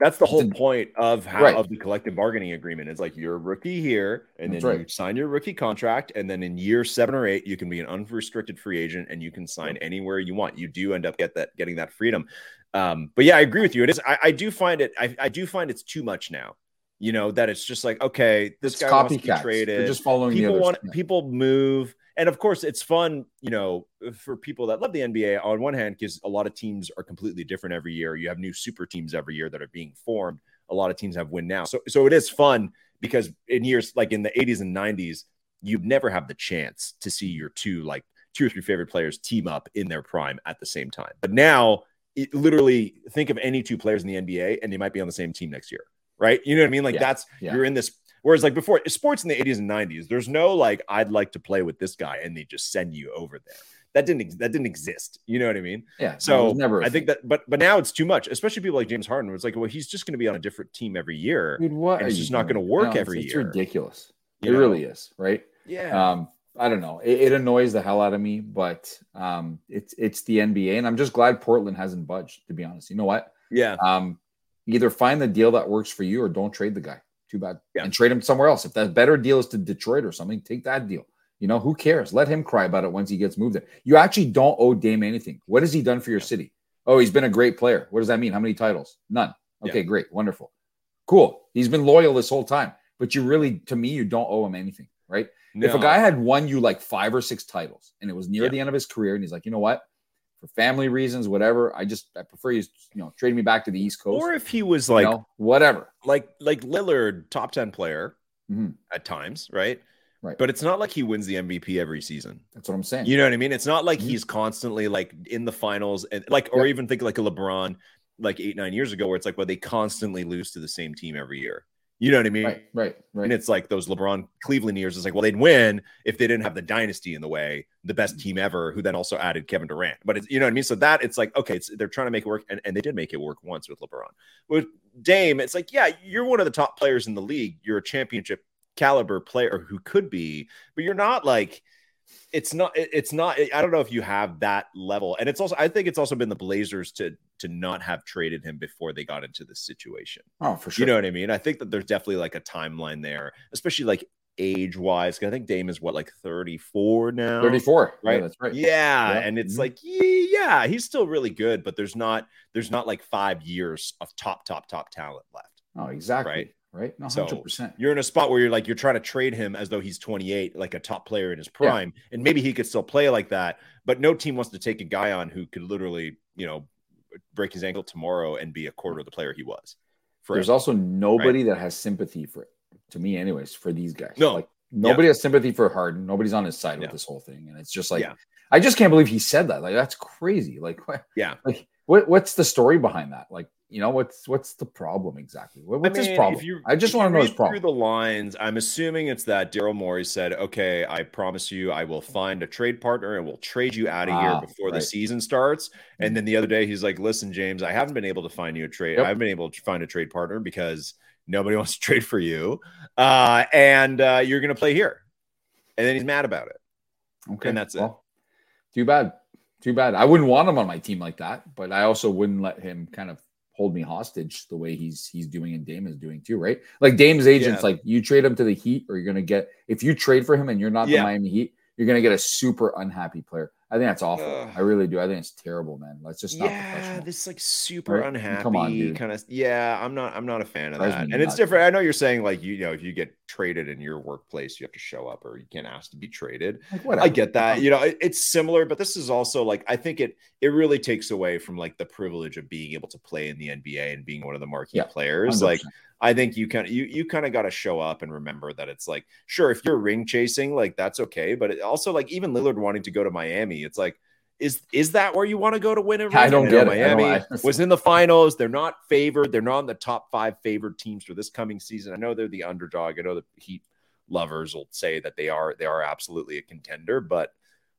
That's the whole
a,
point of how
right.
of the collective bargaining agreement. It's like you're a rookie here, and
That's
then
right.
you sign your rookie contract, and then in year seven or eight, you can be an unrestricted free agent, and you can sign yep. anywhere you want. You do end up get that getting that freedom. Um, but yeah, I agree with you. It is. I, I do find it. I, I do find it's too much now. You know that it's just like, okay, this
it's
guy
copycats.
wants to be traded.
They're just following
people
the others.
want
Yeah.
people move. And of course, it's fun, you know, for people that love the N B A on one hand, because a lot of teams are completely different every year. You have new super teams every year that are being formed. A lot of teams have win now. So, so it is fun because in years like in the eighties and nineties, you'd never have the chance to see your two, like two or three favorite players team up in their prime at the same time. But now, it, literally think of any two players in the N B A and they might be on the same team next year, right? You know what I mean? Like
yeah.
that's,
yeah.
you're in this. Whereas like before, sports in the eighties and nineties, there's no like, I'd like to play with this guy and they just send you over there. That didn't that didn't exist. You know what I mean?
Yeah.
So
never
I think that, but but now it's too much, especially people like James Harden. It's like, well, he's just going to be on a different team every year.
Dude, what?
And it's just not going to work
no,
every
it's,
year.
It's ridiculous.
You
it
know?
really is, right?
Yeah.
Um, I don't know. It, it annoys the hell out of me, but um, it's it's the N B A, and I'm just glad Portland hasn't budged. To be honest, you know what?
Yeah.
Um, either find the deal that works for you, or don't trade the guy. Too bad.
Yeah.
And trade him somewhere else. If that better deal is to Detroit or something, take that deal. You know, who cares? Let him cry about it once he gets moved there. You actually don't owe Dame anything. What has he done for your yeah. city? Oh, he's been a great player. What does that mean? How many titles? None. Okay, yeah. great. Wonderful. Cool. He's been loyal this whole time. But you really, to me, you don't owe him anything, right? No. If a guy had won you like five or six titles and it was near yeah. the end of his career and he's like, you know what? For family reasons, whatever, I just I prefer you, you know, trade me back to the East Coast.
Or if he was like,
you know, whatever,
like like Lillard, top ten player
mm-hmm.
at times, right?
Right.
But it's not like he wins the M V P every season.
That's what I'm saying.
You know what I mean? It's not like
mm-hmm.
he's constantly like in the finals and like, or
yeah.
even think like a LeBron, like eight nine years ago, where it's like, well, they constantly lose to the same team every year. You know what I mean?
Right, right, right.
And it's like those LeBron Cleveland years. It's like, well, they'd win if they didn't have the dynasty in the way, the best team ever, who then also added Kevin Durant. But it's, you know what I mean? So that it's like, okay, it's, they're trying to make it work. And, and they did make it work once with LeBron. With Dame, it's like, yeah, you're one of the top players in the league. You're a championship caliber player who could be, but you're not like, it's not, it's not, I don't know if you have that level. And it's also, I think it's also been the Blazers to, to not have traded him before they got into this situation.
Oh, for sure.
You know what I mean? I think that there's definitely like a timeline there, especially like age wise. I think Dame is what, like thirty-four now?
thirty-four.
Right.
Yeah, that's right.
Yeah. yeah. And it's mm-hmm. like, yeah, he's still really good, but there's not, there's not like five years of top, top, top talent left.
Oh, exactly.
Right.
Right. No, one hundred percent.
So you're in a spot where you're like, you're trying to trade him as though he's twenty-eight, like a top player in his prime. Yeah. And maybe he could still play like that, but no team wants to take a guy on who could literally, you know, break his ankle tomorrow and be a quarter of the player he was.
Forever. There's also nobody right? that has sympathy for it, to me anyways, for these guys.
No.
Like nobody yeah. has sympathy for Harden. Nobody's on his side yeah. with this whole thing. And it's just like, yeah. I just can't believe he said that. Like, that's crazy. Like, what?
Yeah.
Like, what, what's the story behind that? Like, you know, what's what's the problem exactly? What, what's I mean, his problem? You, I just want to know his problem.
Through the lines, I'm assuming it's that Daryl Morey said, okay, I promise you I will find a trade partner and we'll trade you out of ah, here before right. the season starts. Mm-hmm. And then the other day he's like, listen, James, I haven't been able to find you a trade. Yep. I haven't been able to find a trade partner because nobody wants to trade for you. Uh, and uh, you're going to play here. And then he's mad about it.
Okay.
And that's
well, it. Too bad. Too bad. I wouldn't want him on my team like that, but I also wouldn't let him kind of hold me hostage the way he's he's doing and Dame is doing too, right? Like Dame's agents, yeah. like you trade him to the Heat, or you're gonna get if you trade for him and you're not yeah. the Miami Heat, you're gonna get a super unhappy player. I think that's awful. Uh, I really do. I think it's terrible, man. Let's just not
yeah,
professional.
This like super right? unhappy
Come on, dude.
kind of. Yeah, I'm not. I'm not a fan of that. And nuts. It's different. I know you're saying like you, you know if you get traded in your workplace, you have to show up, or you can't ask to be traded.
Like,
I get that. You know, it, it's similar, but this is also like I think it it really takes away from like the privilege of being able to play in the N B A and being one of the marquee yeah, players. one hundred percent. Like. I think you kind of you you kind of got to show up and remember that it's like sure if you're ring chasing like that's okay, but it also like even Lillard wanting to go to Miami, it's like. Is is that where you want to go to win a ring?
I don't get it.
Miami
I don't, I,
was in the finals. They're not favored. They're not in the top five favored teams for this coming season. I know they're the underdog. I know the Heat lovers will say that they are they are absolutely a contender, but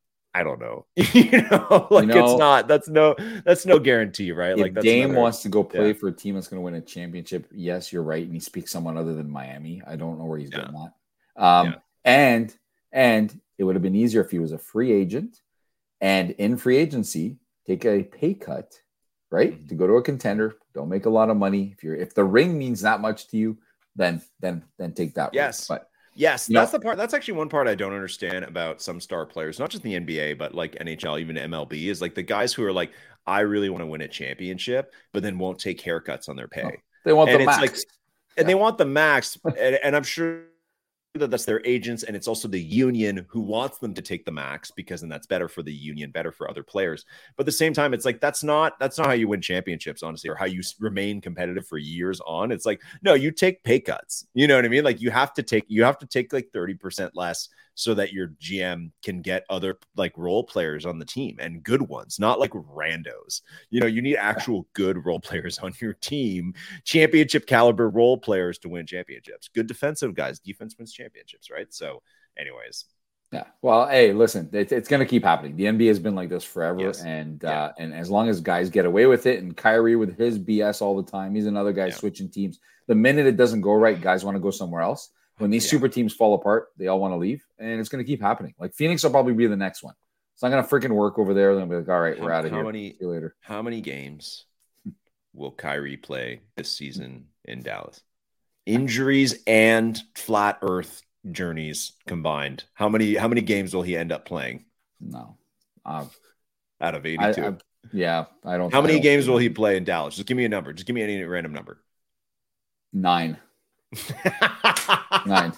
I don't know. you know, like you know, it's not. That's no. That's no guarantee, right?
If
like that's
Dame
another,
wants to go play
yeah.
for a team that's going to win a championship. Yes, you're right, and he speaks someone other than Miami. I don't know where he's yeah. getting that. Um, yeah. And and it would have been easier if he was a free agent. And in free agency, take a pay cut right?
Mhm.
To go to a contender, don't make a lot of money. If you're if the ring means that much to you, then then then take that.
Yes.
Route. But
Yes,
you know-
that's the part. That's actually one part I don't understand about some star players, not just the N B A, but like N H L, even M L B, is like the guys who are like, I really want to win a championship, but then won't take haircuts on their pay.
No, they want
And
the
it's
max.
like, and they want the max, and, and I'm sure that that's their agents, and it's also the union who wants them to take the max, because then that's better for the union, better for other players. But at the same time, it's like that's not that's not how you win championships, honestly, or how you s- remain competitive for years on. It's like, no, you take pay cuts. You know what I mean? Like you have to take you have to take like thirty percent less so that your G M can get other like role players on the team, and good ones, not like randos. You know, you need actual good role players on your team, championship caliber role players to win championships. Good defensive guys, defense wins championships, right? So, anyways,
Yeah. Well, hey, listen, it, it's going to keep happening. The N B A has been like this forever,
Yes.
and
Yeah.
uh, and as long as guys get away with it, and Kyrie with his B S all the time, he's another guy
Yeah.
switching teams. The minute it doesn't go right, guys want to go somewhere else. When these
Yeah.
super teams fall apart, they all want to leave, and it's going to keep happening. Like Phoenix will probably be the next one. It's not going to freaking work over there. They'll be like, all right, we're
How-
out of
how
here.
many-
See you later.
how many games will Kyrie play this season in Dallas? Injuries and flat Earth journeys combined. How many how many games will he end up playing
No. Uh,
out of
I,
eighty-two?
I, yeah, I don't.
How
I
many
don't
games
think-
will he play in Dallas? Just give me a number. Just give me any random number.
Nine. Nine.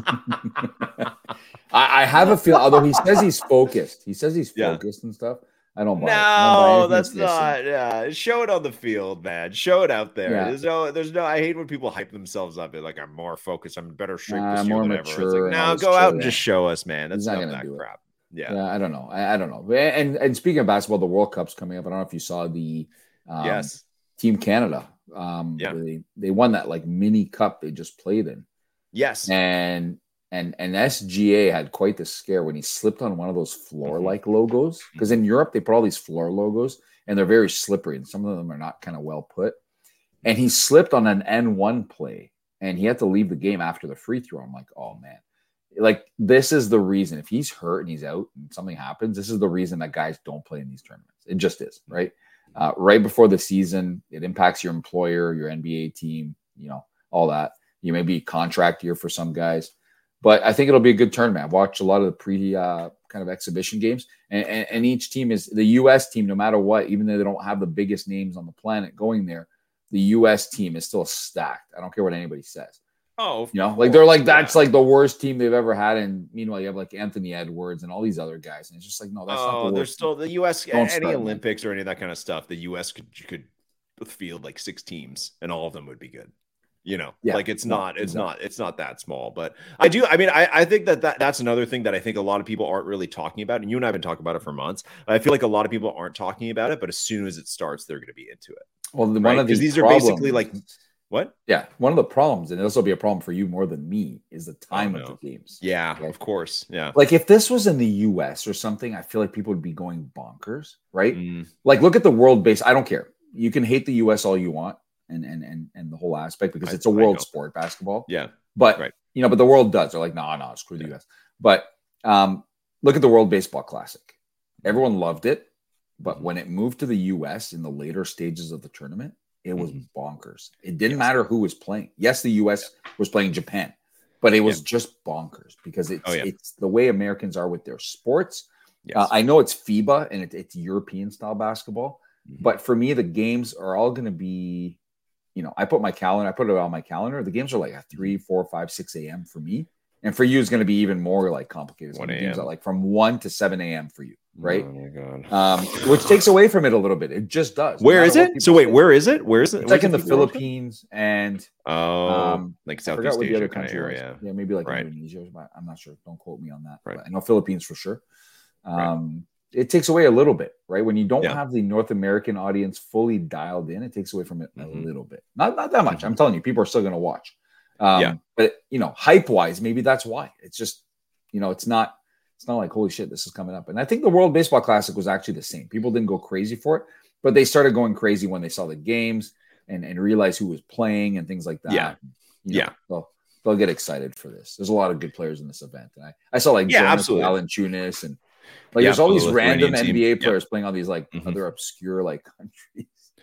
I, I have a feel, although he says he's focused. He says he's
Yeah.
focused and stuff. I don't buy it. I don't buy
No,
anything
that's
he's saying.
not. Yeah, show it on the field, man. Show it out there.
Yeah.
There's no, there's no. I hate when people hype themselves up. They're like, I'm more focused. I'm in better shape
Nah,
this year.
more
Whatever. It's
mature
like,
and all
now
this
go out
shit,
and
yeah.
just show us, man. That's
He's not
not
gonna
that
do it.
crap. Yeah.
Yeah, I don't know. I, I don't know. And and speaking of basketball, the World Cup's coming up. I don't know if you saw the um,
Yes.
Team Canada. Um,
Yeah.
they they won that like mini cup they just played in,
Yes.
and and and S G A had quite the scare when he slipped on one of those floor
Mm-hmm.
like logos. Because in Europe they put all these floor logos, and they're very slippery, and some of them are not kind of well put. And he slipped on an N one play, and he had to leave the game after the free throw. I'm like, oh man. Like, this is the reason. If he's hurt and he's out and something happens, this is the reason that guys don't play in these tournaments. It just is, right? Uh, right before the season, it impacts your employer, your N B A team, you know, all that. You may be contract year for some guys, but I think it'll be a good tournament. I've watched a lot of the pre uh, kind of exhibition games, and, and, and each team is the U S team, no matter what, even though they don't have the biggest names on the planet going there, the U S team is still stacked. I don't care what anybody says.
Oh, of
You know, like they're
course,
like, that's
yeah.
like the worst team they've ever had. And meanwhile, you have like Anthony Edwards and all these other guys. And it's just like, no, that's not
Oh,
the
there's
worst.
still the U S.
Don't
Any
start, man.
Olympics or any of that kind of stuff. The U S could could field like six teams, and all of them would be good. You know,
Yeah,
like it's
no,
not, it's
exactly.
not, it's not that small. But I do. I mean, I, I think that, that that's another thing that I think a lot of people aren't really talking about. And you and I have been talking about it for months. I feel like a lot of people aren't talking about it, but as soon as it starts, they're going to be into it.
Well, the,
Right?
one of
'Cause
these
these are basically like-
problems-
What?
yeah, one of the problems, and this will be a problem for you more than me, is the time
Oh,
of
no.
the games.
Yeah,
Okay.
of course. Yeah.
Like if this was in the U S or something, I feel like people would be going bonkers, right?
Mm,
Like look at the world base. I don't care. You can hate the U S all you want, and and and and the whole aspect because
I-
it's a
I
world
know.
sport, basketball.
yeah.
But
Right.
you know, but the world does. They're like, no, nah, no, nah, screw the U S. But um, look at the World Baseball Classic. Everyone loved it, but
Mhm.
when it moved to the U S in the later stages of the tournament, it was
Mhm.
bonkers. It didn't
Yes.
matter who was playing. Yes, the U S was playing Japan, but it was just bonkers because it's
Oh, yeah.
it's the way Americans are with their sports.
Yes.
Uh, I know it's FIBA and it, it's European style basketball,
Mhm.
but for me, the games are all going to be, you know, I put my calendar, I put it on my calendar. The games are like at three, four, five, six a.m. for me. And for you, it's going to be even more like complicated. It's gonna be games
one a.m.
at like from one to seven a.m. for you, right?
Oh my god.
Um, which takes away from it a little bit. It just does. No
Where
matter
is
what
it?
people
So wait,
say.
where is it? Where is it?
It's like in the
Where's World Cup?
Philippines and
Oh,
um,
like
I
Southeast
forgot what the
Asia
other
kind of
country was.
area.
Yeah, maybe like
Right.
Indonesia, but I'm not sure. Don't quote me on that.
Right.
But I know Philippines for sure. Um, It takes away a little bit, right? When you don't
Yeah.
have the North American audience fully dialed in, it takes away from it
Mhm.
a little bit. Not not that much.
Mhm.
I'm telling you, people are still going to watch. Um,
Yeah.
But you know, hype wise, maybe that's why. It's just, you know, it's not. It's not like holy shit, this is coming up. And I think the World Baseball Classic was actually the same. People didn't go crazy for it, but they started going crazy when they saw the games and and realized who was playing and things like that.
Yeah.
You know,
Yeah.
So they'll get excited for this. There's a lot of good players in this event. And I, I saw like
Yeah,
Jonas
absolutely.
Valanciunas and like
Yeah,
there's all
the
these
Lithuanian
random
team.
N B A
Yeah.
players playing all these like
Mhm.
other obscure like countries.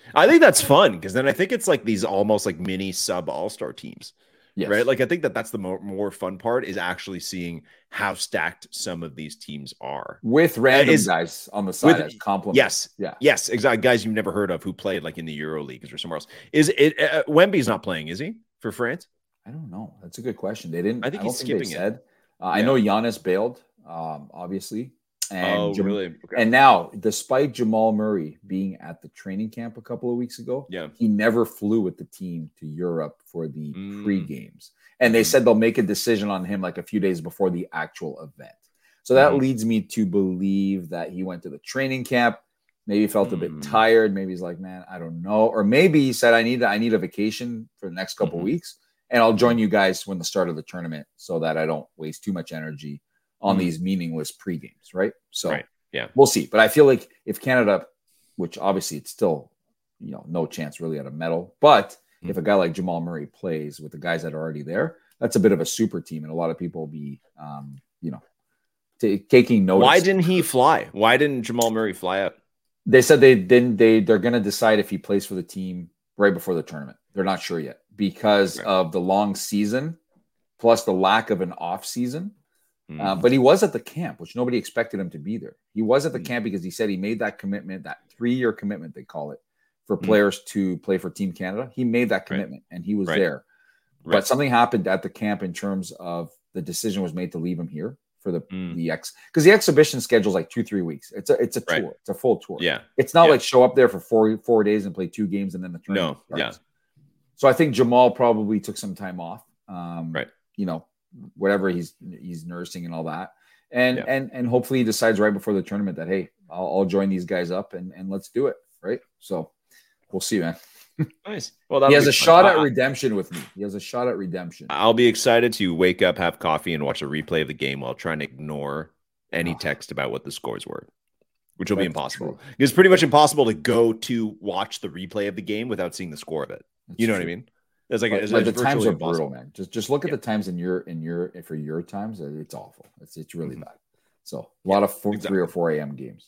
I think that's fun because then I think it's like these almost like mini sub all-star teams.
Yes.
Right. Like I think that that's the more, more fun part is actually seeing how stacked some of these teams are
with random
is,
guys on the side
with,
as compliments.
Yes.
Yeah.
Yes. Exactly. Guys you've never heard of who played like in the Euro Leagues or somewhere else. Is it uh, Wemby's not playing, is he, for France?
I don't know. That's a good question. They didn't.
I think
I
he's
think
skipping
they
it.
said. Uh,
yeah.
I know Giannis bailed, um, obviously. And
oh,
Jam-
really? Okay.
And now, despite Jamal Murray being at the training camp a couple of weeks ago,
yeah.
he never flew with the team to Europe for the
mm.
pre-games. And they said they'll make a decision on him like a few days before the actual event. So that mm. leads me to believe that he went to the training camp, maybe felt mm. a bit tired. Maybe he's like, man, I don't know. Or maybe he said, I need, I need a vacation for the next couple mm-hmm. of weeks. And I'll join you guys when the start of the tournament so that I don't waste too much energy on mm. these meaningless pre-games, right? So
right. yeah,
we'll see. But I feel like if Canada, which obviously it's still, you know, no chance really at a medal, but mm. if a guy like Jamal Murray plays with the guys that are already there, that's a bit of a super team. And a lot of people will be, um, you know, t- taking notice.
Why didn't he fly? Why didn't Jamal Murray fly out?
They said they didn't, they, they're going to decide if he plays for the team right before the tournament. They're not sure yet because right. of the long season plus the lack of an off season. Mm. Uh, but he was at the camp, which nobody expected him to be there. He was at the mm. camp because he said he made that commitment, that three-year commitment, they call it, for mm. players to play for Team Canada. He made that commitment right. and he was
right.
there.
Right.
But something happened at the camp in terms of the decision was made to leave him here for the mm. the ex because the exhibition schedule is like two three weeks. It's a it's a tour.
Right.
It's a full tour.
Yeah,
it's not
yeah.
like show up there for four four days and play two games and then the tournament.
No,
starts.
yeah.
So I think Jamal probably took some time off. Um,
right.
You know, whatever he's he's nursing and all that, and
yeah.
and and hopefully he decides right before the tournament that hey, I'll, I'll join these guys up and and let's do it. Right. So we'll see, man.
Nice. Well,
he has a
fun.
shot
uh,
at redemption with me. He has a shot at redemption.
I'll be excited to wake up, have coffee, and watch a replay of the game while trying to ignore any oh. text about what the scores were, which will That's be impossible. True. It's pretty much impossible to go to watch the replay of the game without seeing the score of it.
That's
you know
true.
what I mean? It's like,
but,
it's,
but
it's
the times are
impossible.
brutal, man. Just just look at
yeah.
the times in your in your for your times. It's awful. It's it's really
mm-hmm.
bad. So a lot
yeah,
of four,
exactly.
three or four a.m. games.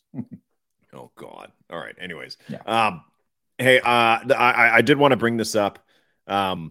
Oh God. All right. Anyways,
yeah.
Um, hey, uh, I I did want to bring this up. Um,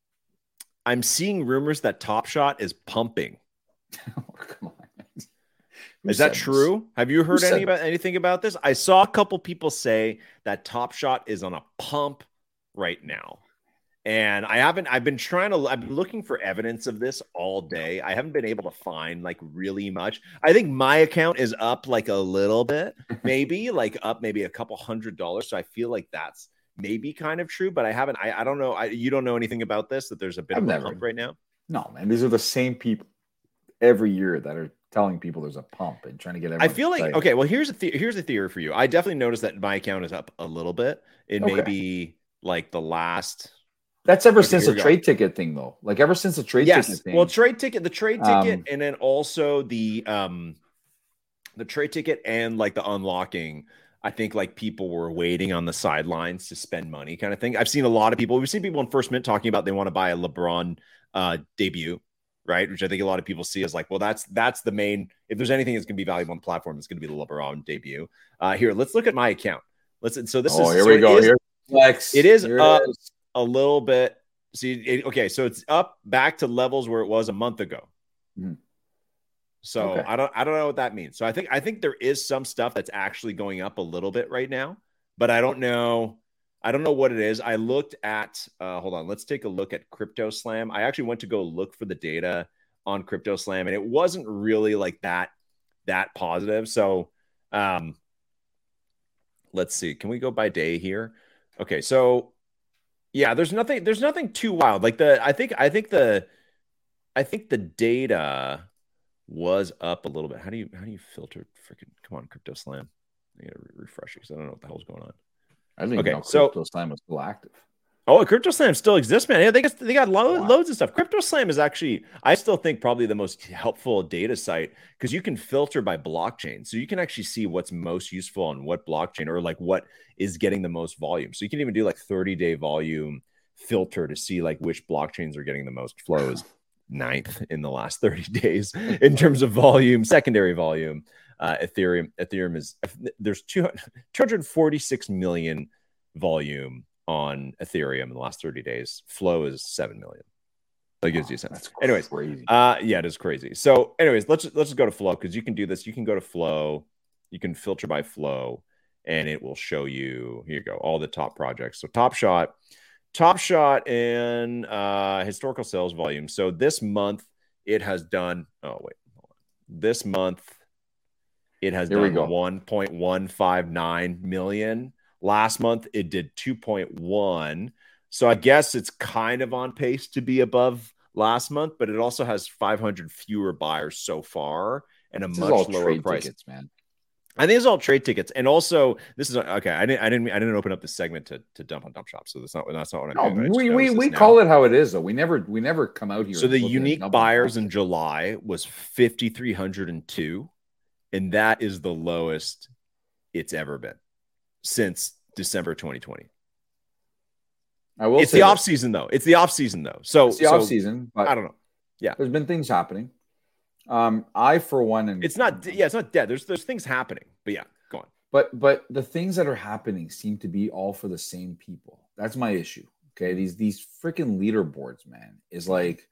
I'm seeing rumors that Top Shot is pumping.
Oh, come on.
Is that true? This? Have you heard any about anything about this? I saw a couple people say that Top Shot is on a pump right now. And I haven't, I've been trying to, I've been looking for evidence of this all day. I haven't been able to find like really much. I think my account is up like a little bit, maybe like up maybe a couple hundred dollars. So I feel like that's maybe kind of true, but I haven't, I, I don't know. I, you don't know anything about this, that there's a bit
I've
of a
never,
pump right now?
No, man. These are the same people every year that are telling people there's a pump and trying to get everyone
I feel like,
excited.
Okay, well, here's a, the- here's a theory for you. I definitely noticed that my account is up a little bit in
Okay.
maybe like the last,
That's ever
Okay,
since
here
the
we go.
trade ticket thing, though. Like ever since the trade
yes.
ticket thing.
Well, trade ticket, the trade ticket,
Um,
and then also the um, the trade ticket and like the unlocking. I think like people were waiting on the sidelines to spend money, kind of thing. I've seen a lot of people. We've seen people in First Mint talking about they want to buy a LeBron uh, debut, right? Which I think a lot of people see as like, well, that's that's the main. If there's anything that's going to be valuable on the platform, it's going to be the LeBron debut. Uh, here, let's look at my account. Let's. So this
oh,
is.
here
so
we go.
Is,
Here's flex.
It is
Here
up
it is.
a little bit. See, it, okay, so it's up back to levels where it was a month ago.
Mm-hmm.
So
Okay.
I don't, I don't know what that means. So I think, I think there is some stuff that's actually going up a little bit right now, but I don't know. I don't know what it is. I looked at. Uh, hold on, let's take a look at Crypto Slam. I actually went to go look for the data on Crypto Slam, and it wasn't really like that, that positive. So, um, let's see. Can we go by day here? Okay, so. Yeah, there's nothing. There's nothing too wild. Like the, I think, I think the, I think the data was up a little bit. How do you, how do you filter? Freaking, come on, Crypto Slam. I gotta re- refresh it because I don't know what the hell's going on.
I didn't
Okay,
even know
so-
Crypto Slam was still active.
Oh, Crypto Slam still exists, man. Yeah, they got they got lo-
Wow.
loads of stuff. Crypto Slam is actually, I still think, probably the most helpful data site because you can filter by blockchain, so you can actually see what's most useful on what blockchain or like what is getting the most volume. So you can even do like thirty day volume filter to see like which blockchains are getting the most flows. Ninth in the last thirty days in terms of volume, secondary volume. Uh, Ethereum, Ethereum is there's two hundred forty-six million volume on Ethereum in the last thirty days. Flow is seven million. That gives you a sense.
That's
anyways,
crazy.
Uh, yeah, it is crazy. So, anyways, let's let's just go to Flow because you can do this. You can go to Flow, you can filter by Flow, and it will show you. Here you go, all the top projects. So, Top Shot, Top Shot, and uh, historical sales volume. So this month it has done. Oh wait, hold on. This month it has
Here we
done
go.
one point one five nine million. Last month it did two point one. So I guess it's kind of on pace to be above last month, but it also has five hundred fewer buyers so far and a
This is
much
all
lower
trade
price.
tickets, man.
I think it's all trade tickets, and also this is okay. I didn't, I didn't, I didn't open up this segment to, to dump on Dump Shop, so that's not that's not what I'm
No,
doing. I just
we we,
noticed
we
this
call
now.
it how it is, though. We never we never come out here.
So the
looking at
unique
numbers.
buyers in July was fifty-three hundred two, and that is the lowest it's ever been since December twenty twenty.
I will.
It's
say
the
this.
off season though. It's the off season though. So
It's the
so,
off season, but
I don't know. Yeah,
there's been things happening. Um, I for one, and
it's not. Yeah, it's not dead. There's there's things happening. But yeah, go on.
But but the things that are happening seem to be all for the same people. That's my issue. Okay, these these freaking leaderboards, man, is like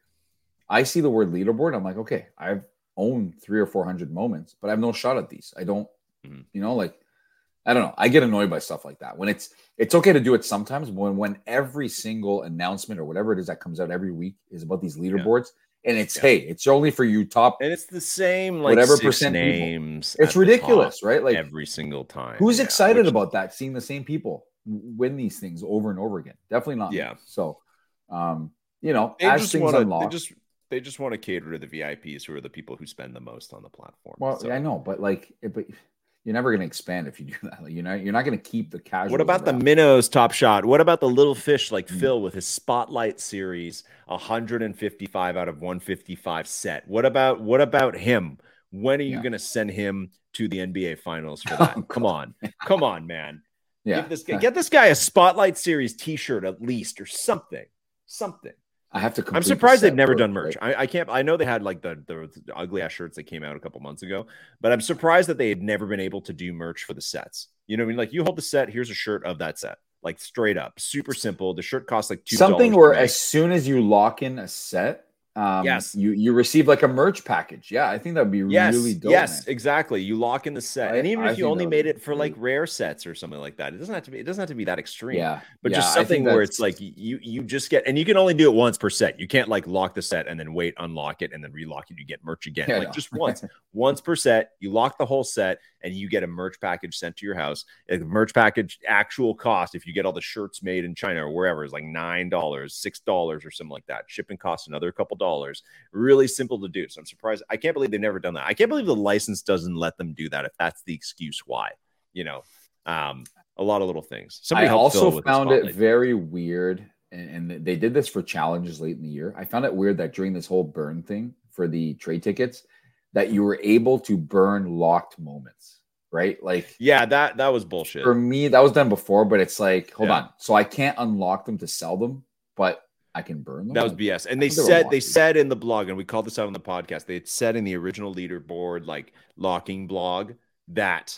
I see the word leaderboard. I'm like, okay, I've owned three or four hundred moments, but I have no shot at these. I don't,
mm-hmm.
you know, like I don't know. I get annoyed by stuff like that. When it's it's okay to do it sometimes, but when when every single announcement or whatever it is that comes out every week is about these leaderboards, yeah. and it's yeah. hey, it's only for you top,
and it's the same like
whatever
six
percent
names.
It's ridiculous, right? Like
every single time.
Who's
yeah,
excited
which,
about that? Seeing the same people win these things over and over again? Definitely not.
Yeah.
Me. So, um, you know,
they
as
just
things
wanna,
unlock,
they just they just want to cater to the V I Ps who are the people who spend the most on the platform.
Well,
so.
I know, but like, it, but you're never going to expand if you do that. Like, you know, you're not going to keep the casual.
What about the minnows Top Shot? What about the little fish like
mm-hmm.
Phil with his Spotlight series, one hundred fifty-five out of one fifty-five set? What about what about him? When are you yeah. going to send him to the N B A Finals for that? Oh, Come on, come on, man.
Yeah,
Give this guy, get this guy a Spotlight series T-shirt at least or something, something.
I have to.
I'm surprised the they've never
work,
done merch.
right?
I, I can't. I know they had like the, the the ugly ass shirts that came out a couple months ago, but I'm surprised that they had never been able to do merch for the sets. You know what I mean? Like you hold the set, here's a shirt of that set, like straight up, super simple. The shirt costs like two.
Something where as soon as you lock in a set, um,
yes,
you you receive like a merch package. Yeah, I think that would be
yes,
really dope.
Yes,
man.
exactly. You lock in the set,
I,
and even
I
if you only made it for
great.
like rare sets or something like that, it doesn't have to be. It doesn't have to be that extreme.
Yeah,
but
yeah,
just something where
that's...
it's like you you just get, and you can only do it once per set. You can't like lock the set and then wait, unlock it, and then relock it. You get merch again,
yeah,
like
no.
just once, once per set. You lock the whole set, and you get a merch package sent to your house. A merch package actual cost, if you get all the shirts made in China or wherever, is like nine dollars, six dollars, or something like that. Shipping costs another couple dollars. Really simple to do. So I'm surprised. I can't believe they've never done that. I can't believe the license doesn't let them do that if that's the excuse why. You know, um, a lot of little things. Somebody
I also found it
spotlight.
very weird, and, and they did this for challenges late in the year. I found it weird that during this whole burn thing for the trade tickets, that you were able to burn locked moments, right? Like,
yeah, that that was bullshit.
For me, that was done before, but it's like, hold
yeah.
on. So I can't unlock them to sell them, but I can burn them.
That was B S. And they said they said in the blog, and we called this out on the podcast, they had said in the original leaderboard, like locking blog, that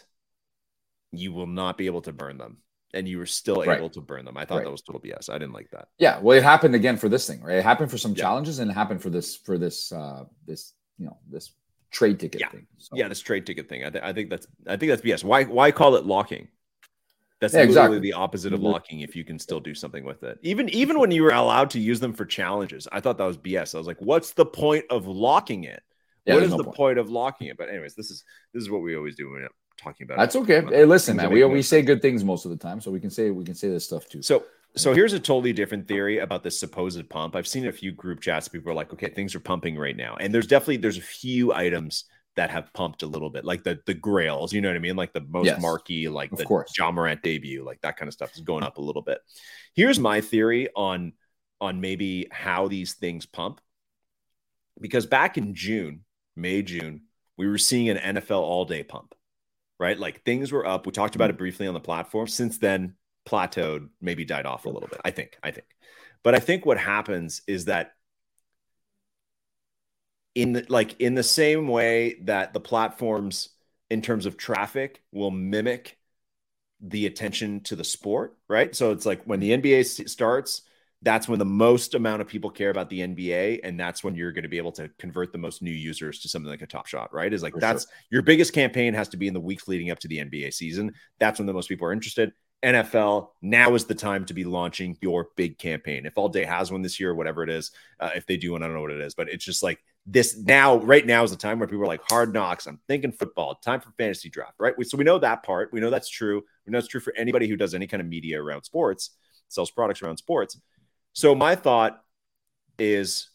you will not be able to burn them. And you were still
right.
able to burn them. I thought
right.
that was total B S. I didn't like that.
Yeah. Well, it happened again for this thing, right? It happened for some
yeah.
challenges, and it happened for this, for this, uh, this, you know, this trade ticket
yeah.
thing. So.
Yeah, this trade ticket thing. I, th- I think that's I think that's B S. Why why call it locking? That's
yeah,
literally
exactly.
the opposite of locking if you can still do something with it. Even even when you were allowed to use them for challenges, I thought that was B S. I was like, what's the point of locking it?
Yeah,
what is
no
the
point.
point of locking it? But anyways, this is this is what we always do when we're talking about
That's
it.
okay. Hey, listen, man, we, we
sense.
say good things most of the time, so we can say we can say this stuff too.
So so here's a totally different theory about this supposed pump. I've seen a few group chats. People are like, okay, things are pumping right now. And there's definitely there's a few items that have pumped a little bit, like the the grails, you know what I mean? Like the most
yes,
marquee, like the
course.
Ja Morant debut, like that kind of stuff is going up a little bit. Here's my theory on, on maybe how these things pump. Because back in June, May, June, we were seeing an N F L all-day pump, right? Like things were up. We talked about it briefly on the platform. Since then, plateaued, maybe died off a little bit, I think, I think. But I think what happens is that in the, like in the same way that the platforms in terms of traffic will mimic the attention to the sport, right? So it's like when the N B A starts, that's when the most amount of people care about the N B A. And that's when you're going to be able to convert the most new users to something like a Top Shot, right? Is like,
For
that's
sure.
your biggest campaign has to be in the weeks leading up to the N B A season. That's when the most people are interested. N F L, now is the time to be launching your big campaign. If All Day has one this year, or whatever it is, uh, if they do one, I don't know what it is, but it's just like this now, right now is the time where people are like, Hard Knocks, I'm thinking football, time for fantasy draft, right? So we know that part. We know that's true. We know it's true for anybody who does any kind of media around sports, sells products around sports. So my thought is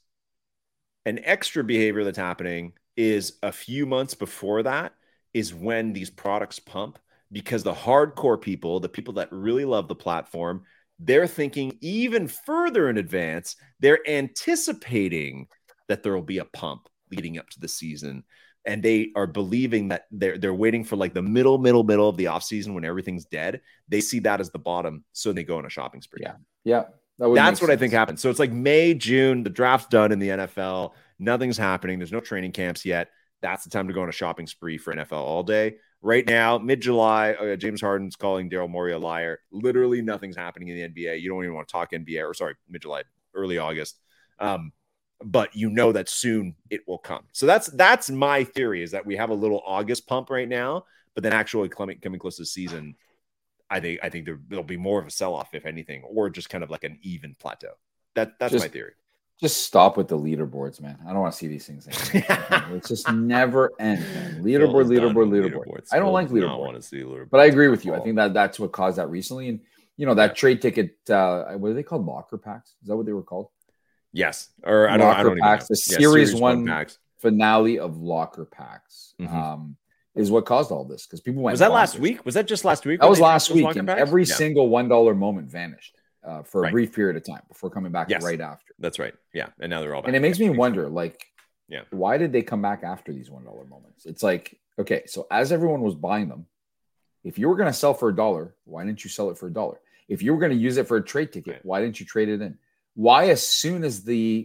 an extra behavior that's happening is a few months before that is when these products pump, because the hardcore people, the people that really love the platform, they're thinking even further in advance. They're anticipating that there will be a pump leading up to the season. And they are believing that they're, they're waiting for like the middle, middle, middle of the offseason when everything's dead. They see that as the bottom. So they go on a shopping spree.
Yeah. Yeah.
That That's what sense. I think happens. So it's like May, June, the draft's done in the N F L. Nothing's happening. There's no training camps yet. That's the time to go on a shopping spree for N F L All Day. Right now, mid-July, uh, James Harden's calling Daryl Morey a liar. Literally nothing's happening in the N B A. You don't even want to talk N B A, or sorry, mid-July, early August. Um, but you know that soon it will come. So that's that's my theory, is that we have a little August pump right now, but then actually coming, coming close to the season, I think I think there, there'll be more of a sell-off, if anything, or just kind of like an even plateau. That That's just my theory.
Just stop with the leaderboards, man. I don't want to see these things anymore. It's just never end, man. Leaderboard, leaderboard, leaderboard. leaderboards. I don't
Phil
like leaderboard.
Not want to see leaderboard.
But I agree with you. I think that that's what caused that recently. And, you know, that trade ticket, uh, what are they called? Locker packs? Is that what they were called?
Yes. Or I don't,
Locker
I don't
packs.
even know.
The
yeah,
series,
series
one,
one packs.
Finale of locker packs mm-hmm. um, is what caused all this, because people went.
Was that
bonkers.
last week? Was that just last week?
That was last week. And
packs?
every
yeah.
single one dollar moment vanished uh, for a
right.
brief period of time before coming back
yes.
right after.
That's right. Yeah. And now they're all back.
And it makes me wonder, like,
yeah,
why did they come back after these one dollar moments? It's like, okay, so as everyone was buying them, if you were going to sell for a dollar, why didn't you sell it for a dollar? If you were going to use it for a trade ticket, right. why didn't you trade it in? Why, as soon as the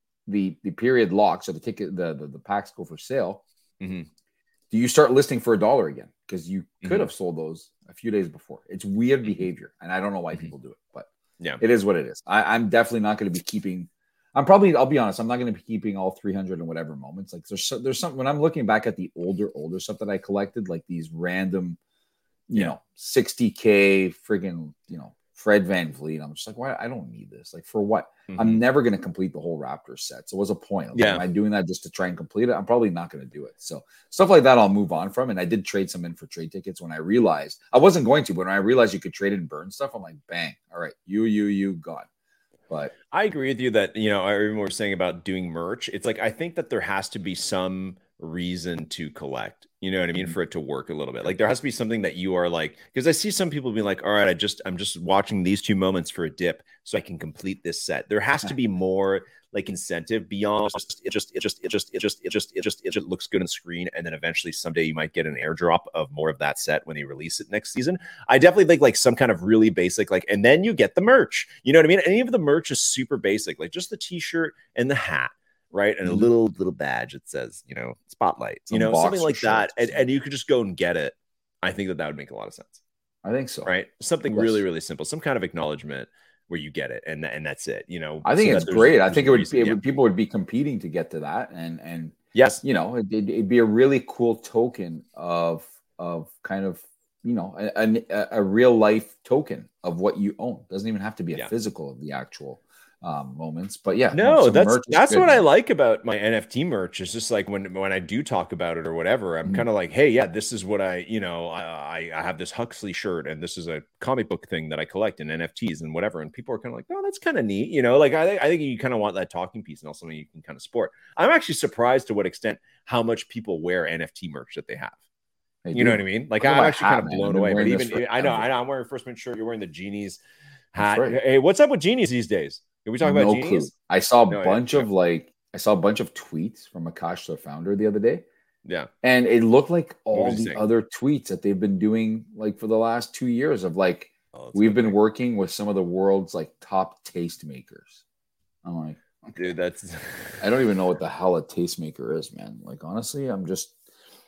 the the period locks or the ticket, the the, the packs go for sale,
mm-hmm.
do you start listing for a dollar again? Because you could
mm-hmm.
have sold those a few days before. It's weird behavior, and I don't know why mm-hmm. people do it, but
yeah,
it is what it is. I, I'm definitely not going to be keeping. I'm probably. I'll be honest. I'm not going to be keeping all three hundred and whatever moments. Like there's so, there's some when I'm looking back at the older older stuff that I collected, like these random, you
yeah.
know, sixty K friggin', you know, Fred VanVleet. I'm just like, why? I don't need this. Like, for what? Mm-hmm. I'm never going to complete the whole Raptors set. So what's a point? Like,
yeah.
Am I doing that just to try and complete it? I'm probably not going to do it. So stuff like that, I'll move on from. And I did trade some in for trade tickets when I realized I wasn't going to, but when I realized you could trade and burn stuff, I'm like, bang. All right. You, you, you, gone. But
I agree with you that, you know, I remember we were saying about doing merch. It's like, I think that there has to be some reason to collect, you know what I mean, for it to work a little bit. Like there has to be something that you are like, because I see some people being like, all right, I just, I'm just watching these two moments for a dip so I can complete this set. There has to be more like incentive beyond just, it just, it just, it just, it just, it just, it just, it just looks good on screen. And then eventually someday you might get an airdrop of more of that set when they release it next season. I definitely think like some kind of really basic, like, and then you get the merch, you know what I mean? Any of the merch is super basic, like just the t-shirt and the hat. Right. And a little, little badge that says, you know, Spotlight, you know, something like that. And, and you could just go and get it. I think that that would make a lot of sense.
I think so.
Right. Something
yes.
really, really simple, some kind of acknowledgement where you get it. And, and that's it. You know,
I think
so
it's great. I think it would,
reason,
it
yeah.
would, people would be competing to get to that. And, and
yes,
you know, it, it'd be a really cool token of, of kind of, you know, a, a, a real life token of what you own. It doesn't even have to be a
yeah.
physical of the actual um moments, but yeah,
no, that's that's good. What I like about my N F T merch is just like when when I do talk about it or whatever, I'm mm-hmm. kind of like, hey, yeah, this is what I, you know, I I have this Huxley shirt and this is a comic book thing that I collect in N F Ts and whatever, and people are kind of like, oh, that's kind of neat, you know, like I I think you kind of want that talking piece and also something you can kind of sport. I'm actually surprised to what extent how much people wear N F T merch that they have. They you do. Know what I mean? Like I'm actually hat, kind of blown away. But even I know, I know, I'm wearing First Mint shirt. You're wearing the Genies hat. Right. Hey, what's up with Genies these days? Can we talk about
no
Genies?
Clue. I saw a
no,
bunch
yeah.
of like I saw a bunch of tweets from Akash, the founder, the other day.
Yeah,
and it looked like all the
saying?
other tweets that they've been doing like for the last two years of like oh, we've been working with some of the world's like top tastemakers. I'm like,
dude, that's
I don't even know what the hell a tastemaker is, man. Like honestly, I'm just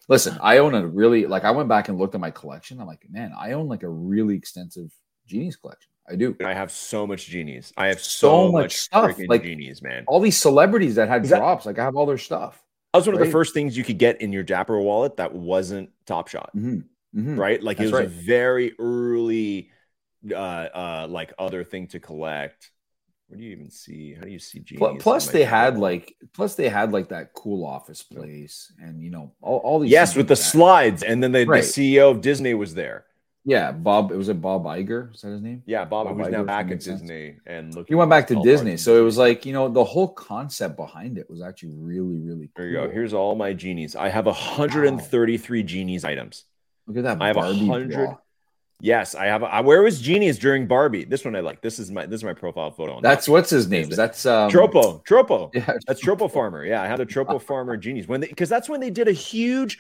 Listen, I own a really like I went back and looked at my collection. I'm like, man, I own like a really extensive Genies collection. I do.
I have so much Genies. I have
So
so,
much
much
stuff,
freaking
like-
Genies, man.
All these celebrities that had
Is that-
drops, like I have all their stuff.
That was one of the
right?
first things you could get in your Dapper wallet that wasn't Top Shot,
Mhm. Mhm.
right? Like
That's
it was
right.
a very early, uh, uh, like other thing to collect. Where do you even see? How do you see Genies?
Pl- Plus,
in my
they
Dapper
had
wallet?
like, plus they had like that cool office place, and you know, all, all these.
yes,
things
with the
like that.
slides, and then the,
Right.
the C E O of Disney was there.
Yeah, Bob. It was it Bob Iger? Is that his name?
Yeah, Bob,
Bob
who's now
Iger,
back
that
at
makes sense.
Disney and looking.
He went back to
all
Disney,
parts of
so it was
Disney.
like you know the whole concept behind it was actually really, really cool.
There you go. Here's all my Genies. I have one hundred thirty-three Genies items.
Look at that.
I have a
Barbie
hundred.
bra.
Yes, I have. A, I, where was Genies during Barbie? This one I like. This is my this is my profile photo. On
That's what's his name.
Is it-
That's um,
Tropo. Tropo.
Yeah,
That's Tropo Farmer. Yeah, I have the Tropo Farmer Genies when they because that's when they did a huge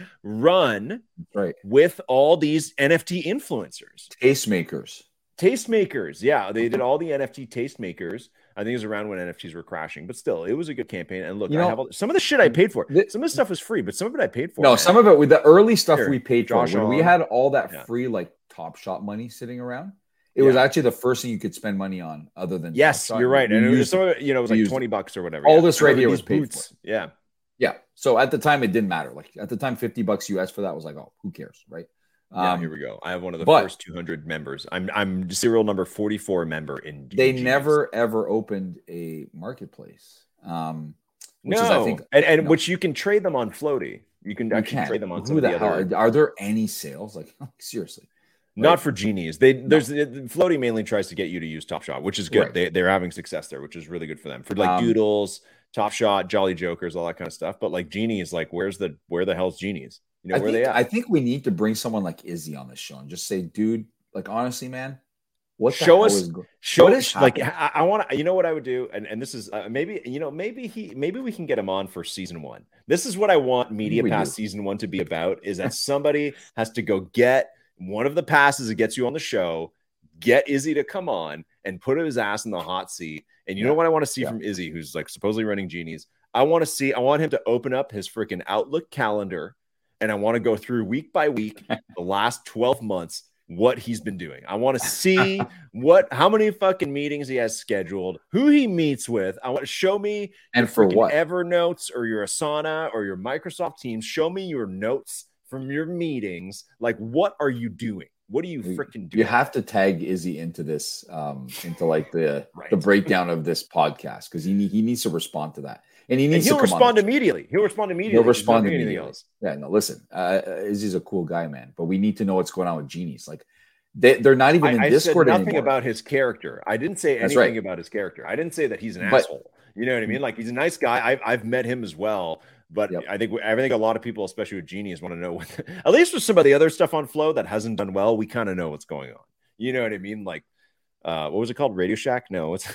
run
right.
with all these N F T influencers,
Tastemakers.
tastemakers. Yeah, they did all the N F T tastemakers. I think it was around when N F Ts were crashing, but still, it was a good campaign. And look,
You
I
know,
have all, some of the shit I paid for.
th-
Some of the stuff was free, but some of it I paid for.
No,
man.
some of it with the early stuff
Here,
we paid for.
Josh
When we
on.
had all that
Yeah.
free like Top Shot money sitting around, it was
Yeah.
actually the first thing you could spend money on, other than
Yes,
Top Shot.
you're right.
We
And it was
used-
some of it, you know, it was
we
like
used
twenty bucks or whatever.
All
yeah.
this right
Remember
here
these
was paid
boots? Yeah.
yeah. So at the time, it didn't matter. Like at the time, fifty bucks U S for that was like, oh, who cares, right?
Yeah,
Um,
here we go. I have one of the
but-
first two hundred members. I'm I'm serial number forty-four member in.
they
Genies.
never ever opened a marketplace. Um, which
no,
is, I think,
and, and
no.
which you can trade them on Floaty. You can
you
actually
can't.
trade them on some
Who
of
the
the
hell
other.
are, are there any sales? Like seriously,
Not
right?
for Genies. They there's Floaty mainly tries to get you to use Top Shot, which is good.
Right.
They they're having success there, which is really good for them. For like
Um,
Doodles, Top Shot, Jolly Jokers, all that kind of stuff. But like Genies, like where's the where the hell's Genies? You know
I
where
think
they at?
I think we need to bring someone like Izzy on this show and just say, dude, like honestly, man, what the
Show
hell
us-
is go-
Show
what
us
is
like
happening?
I, I want to. You know what I would do, and and this is uh, maybe you know maybe he maybe we can get him on for season one. This is what I want Media
We
Pass
do.
season one to be about: is that somebody has to go get one of the passes that gets you on the show, get Izzy to come on and put his ass in the hot seat. And you
Yeah.
know what I want to see
Yeah.
from Izzy, who's like supposedly running Genies. I want to see. I want him to open up his freaking Outlook calendar, and I want to go through week by week the last twelve months. What he's been doing. I want to see what how many fucking meetings he has scheduled, who he meets with. I want to show me
And
your
for
freaking
what?
Evernotes or your Asana or your Microsoft Teams. Show me your notes from your meetings. Like, what are you doing? What are you
You-
freaking doing?
You have to tag Izzy into this, um, into like the
Right.
the breakdown of this podcast because he need, he needs to respond to that, and he
and
needs
he'll
to come
respond
on. the-
immediately. He'll respond immediately.
He'll
He's not
respond
doing anything
immediately.
else.
Yeah, no, listen, uh, Izzy's a cool guy, man, but we need to know what's going on with Genies. Like they they're not even
I,
in
I said
Discord
nothing
anymore.
about his character. I didn't say
That's
anything
right.
about his character. I didn't say that he's an
But-
asshole. You know what I mean? Like he's a nice guy. I've I've met him as well. But
Yep.
I think I think a lot of people, especially with Genies, want to know what, at least with some of the other stuff on Flow that hasn't done well. We kind of know what's going on. You know what I mean? Like, uh, what was it called? Radio Shack? No, what's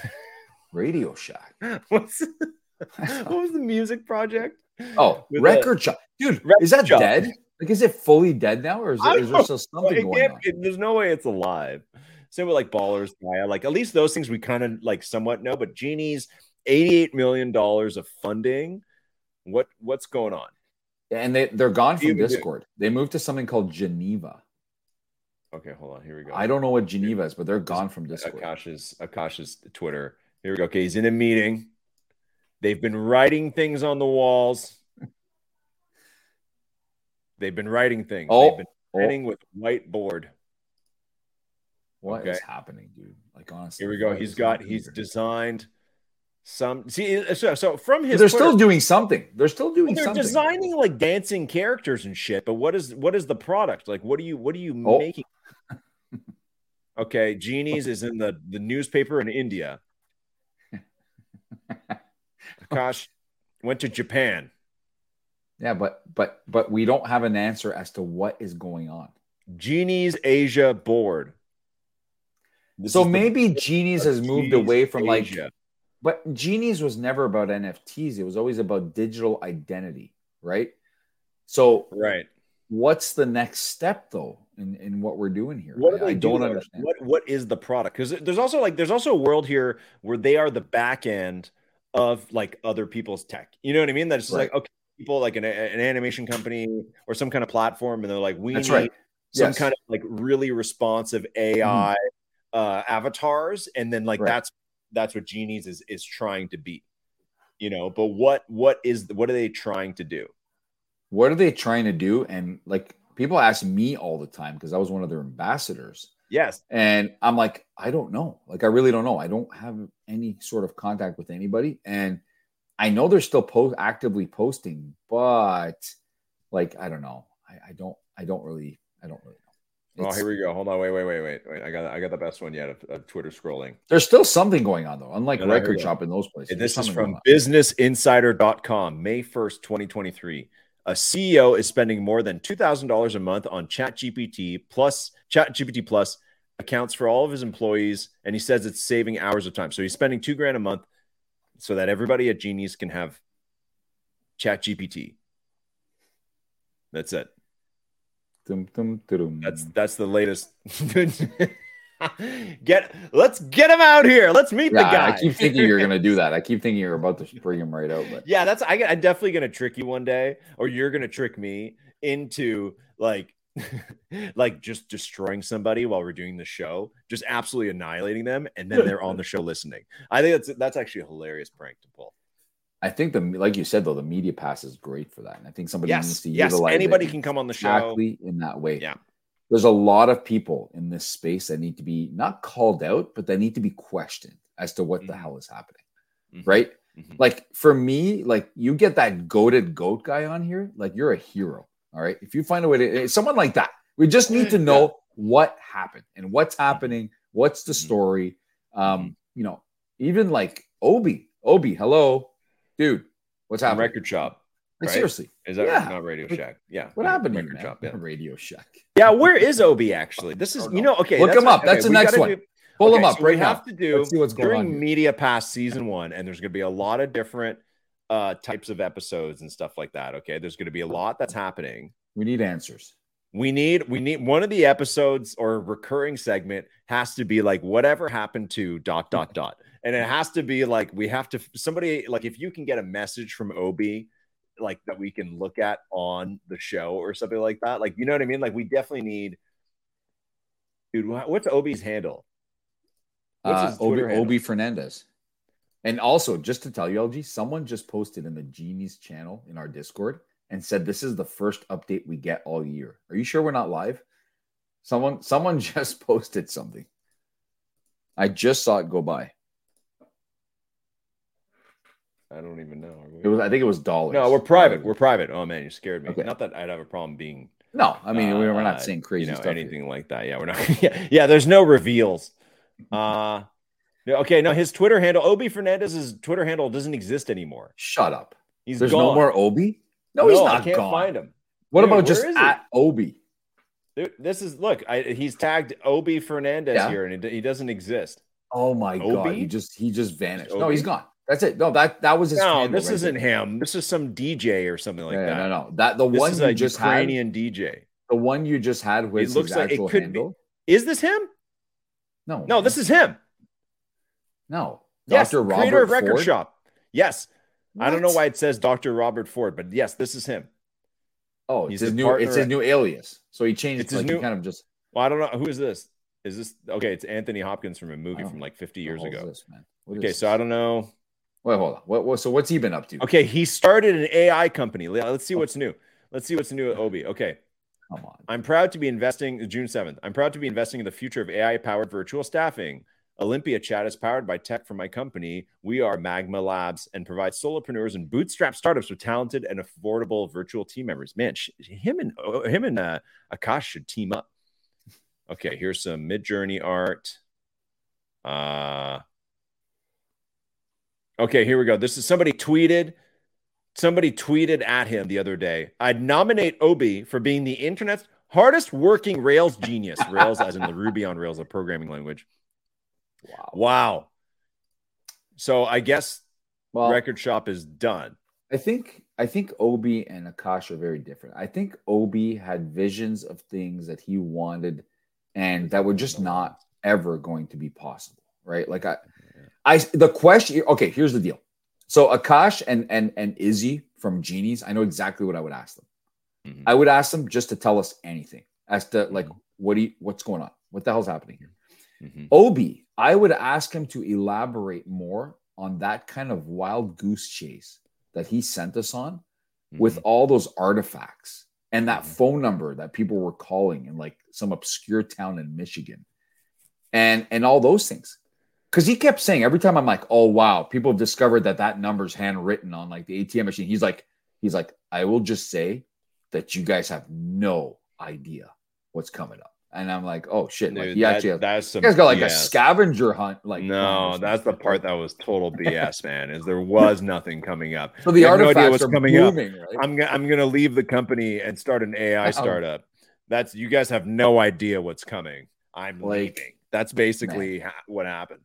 Radio Shack.
what's what was the music project?
Oh,
With
Record Shop, dude.
Record
Is that
Shop.
dead? Like, is it fully dead now, or is,
I
it, is there
don't
still
Well,
something
it
going
can't-
on?
it- there's no way it's alive. Same with like Ballers, Gaia. Like at least those things we kind of like somewhat know. But Genies, eighty-eight million dollars of funding. What what's going on?
And they they're gone from
Even do-
Discord. They moved to something called Geneva.
Okay, hold on. Here we go.
I don't know what Geneva is, but they're gone from Discord.
Akash's Akash's Twitter. Here we go. Okay, he's in a meeting. They've been writing things on the walls. They've been writing things.
Oh,
They've been
oh,
writing with whiteboard.
what is
okay.
happening, dude? Like honestly,
Here we go.
what
He's
is
got
happening
he's
here?
designed some see so, so from his
They're
Twitter-
still doing something. They're still doing
they're
something.
designing like dancing characters and shit, but what is what is the product? Like what are you what are you
Oh.
making? Okay, Genies is in the, the newspaper in India. Akash went to Japan.
Yeah, but but but we don't have an answer as to what is going on.
Genies Asia board. This
so
is the
maybe
board
Genies
of
has moved
Genies
away from like,
Asia.
but Genies was never about N F Ts. It was always about digital identity, right? So
Right.
what's the next step though in, in what we're doing here?
What do
I,
they
I don't
do, though?
understand.
What what is the product? Because there's also like there's also a world here where they are the back end of like other people's tech. You know what I mean? That it's just
Right.
like, okay, people like an, an animation company or some kind of platform, and they're like, we
That's
need
right.
some
Yes.
kind of like really responsive A I mm-hmm. uh, avatars, and then like right. that's that's what Genies is is trying to be, you know. But what what is what are they trying to do?
What are they trying to do? And like people ask me all the time because I was one of their ambassadors.
Yes.
And I'm like, I don't know. Like, I really don't know. I don't have any sort of contact with anybody. And I know they're still post actively posting, but like, I don't know. I, I don't, I don't really, I don't really know.
It's, oh, here we go. Hold on. Wait, wait, wait, wait, wait. I got, I got the best one yet of, of Twitter scrolling.
There's still something going on though. Unlike
no, no,
Record Shop in those places.
And this is from business insider dot com, May first, twenty twenty-three. A C E O is spending more than two thousand dollars a month on ChatGPT plus ChatGPT plus accounts for all of his employees. And he says it's saving hours of time. So he's spending two grand a month so that everybody at Genies can have ChatGPT. That's it.
Dum, dum, dum.
That's, that's the latest. Get, let's get him out here. Let's meet
yeah,
the guy.
I keep thinking you're going to do that. I keep thinking you're about to bring him right out. But
yeah, that's, I, I'm definitely going to trick you one day, or you're going to trick me into like, like just destroying somebody while we're doing the show, just absolutely annihilating them. And then they're on the show listening. I think that's, that's actually a hilarious prank to pull.
I think the, like you said, though, the media pass is great for that. And I think somebody
yes,
needs to
yes,
utilize
anybody
it
can come on the
exactly
show
in that way.
Yeah.
There's a lot of people in this space that need to be not called out, but they need to be questioned as to what mm-hmm. the hell is happening. Mm-hmm. Right. Mm-hmm. Like for me, like you get that goated goat guy on here, like you're a hero. All right. If you find a way to, someone like that, we just need to know yeah. what happened and what's happening. What's the story? Um, you know, even like Obi, Obi, hello, dude, what's happening?
Record Shop.
Like,
right?
Seriously.
Is that
yeah.
not Radio Shack? Yeah.
What happened
Record
to you,
Shop? Yeah.
Radio Shack.
Yeah. Where is Obi actually? This is, you know, okay.
Look him up. That's the next one.
Do,
Pull
okay,
him up
so
right
we
now.
have to do
Let's see what's going
during
on here.
Media Pass season one, and there's going to be a lot of different uh, types of episodes and stuff like that. Okay. There's going to be a lot that's happening.
We need answers.
We need, we need one of the episodes or recurring segment has to be like, whatever happened to dot, dot, dot. And it has to be like, we have to, somebody, like if you can get a message from Obi, like that we can look at on the show or something like that. Like, you know what I mean? Like we definitely need, dude, what's Obi's handle?
What's his uh, Obi, handle? Obi Fernandez. And also just to tell you, L G, someone just posted in the Genies channel in our Discord and said, this is the first update we get all year. Are you sure we're not live? Someone, someone just posted something. I just saw it go by.
I don't even know.
It was. I think it was dollars.
No, we're private. We're private. Oh man, you scared me.
Okay.
Not that I'd have a problem being.
No, I mean uh, we're not saying crazy
you know,
stuff.
Anything
here.
like that. Yeah, we're not. Yeah, yeah. There's no reveals. Uh okay. No, his Twitter handle, Obi Fernandez's Twitter handle doesn't exist anymore.
Shut up.
He's
There's
gone.
no more Obi. No,
no
he's not
I can't
gone.
find him.
What
Dude,
about just at Obi?
Dude, this is look. I, he's tagged Obi Fernandez yeah. here, and he, he doesn't exist.
Oh my
Obi?
god! He just he just vanished. No, he's gone. That's it. No, that that was his.
No, this
right
isn't
there.
him. This is some D J or something like
yeah,
that.
No, no, that the
this
one
is
you
a
just
Ukrainian
had,
D J.
The one you just had was
it looks
his
like
actual
it could
handle.
be. Is this him?
No,
no,
man.
this is him.
No,
yes,
Doctor Robert
creator of Record
Ford?
Shop. Yes,
what?
I don't know why it says Doctor Robert Ford, but yes, this is him.
Oh,
He's
it's his new.
partner.
It's his new alias. So he changed.
It's his
like,
new.
He kind of just.
Well, I don't know who is this. Is this okay? It's Anthony Hopkins from a movie from like fifty years ago.
This, man? What
okay,
is
so
this?
I don't know.
Wait, hold on. What, what? So what's he been up to?
Okay, he started an A I company. Let's see what's new. Let's see what's new at Obi. Okay.
Come on.
I'm proud to be investing June seventh. I'm proud to be investing in the future of A I-powered virtual staffing. Olympia Chat is powered by tech from my company. We are Magma Labs and provide solopreneurs and bootstrap startups with talented and affordable virtual team members. Man, sh- him and him and uh, Akash should team up. Okay, here's some Mid-Journey art. Uh, okay, here we go. This is somebody tweeted. Somebody tweeted at him the other day. I'd nominate Obi for being the internet's hardest working Rails genius. Rails as in the Ruby on Rails, a programming language. Wow. Wow. So I guess well, Record Shop is done.
I think I think Obi and Akash are very different. I think Obi had visions of things that he wanted and that were just not ever going to be possible, right? Like I I the question okay, here's the deal. So Akash and and and Izzy from Genies, I know exactly what I would ask them.
Mm-hmm.
I would ask them just to tell us anything as to like what do you, what's going on, what the hell's happening here.
Mm-hmm.
Obi, I would ask him to elaborate more on that kind of wild goose chase that he sent us on mm-hmm. with all those artifacts and that mm-hmm. phone number that people were calling in like some obscure town in Michigan and and all those things. Because he kept saying every time I'm like, oh, wow, people have discovered that that number's handwritten on like the A T M machine. He's like, he's like, I will just say that you guys have no idea what's coming up. And I'm like, oh shit!
Dude,
like he
that,
actually, has,
that's some
you guys got like
B S.
a scavenger hunt. Like,
no, that's the part that was total B S, man. Is there was nothing coming up.
So the
you
artifacts
no idea what's
are
coming
booming,
up.
Right?
I'm gonna I'm gonna leave the company and start an A I startup. That's you guys have no idea what's coming. I'm
like,
leaving. That's basically ha- what happened.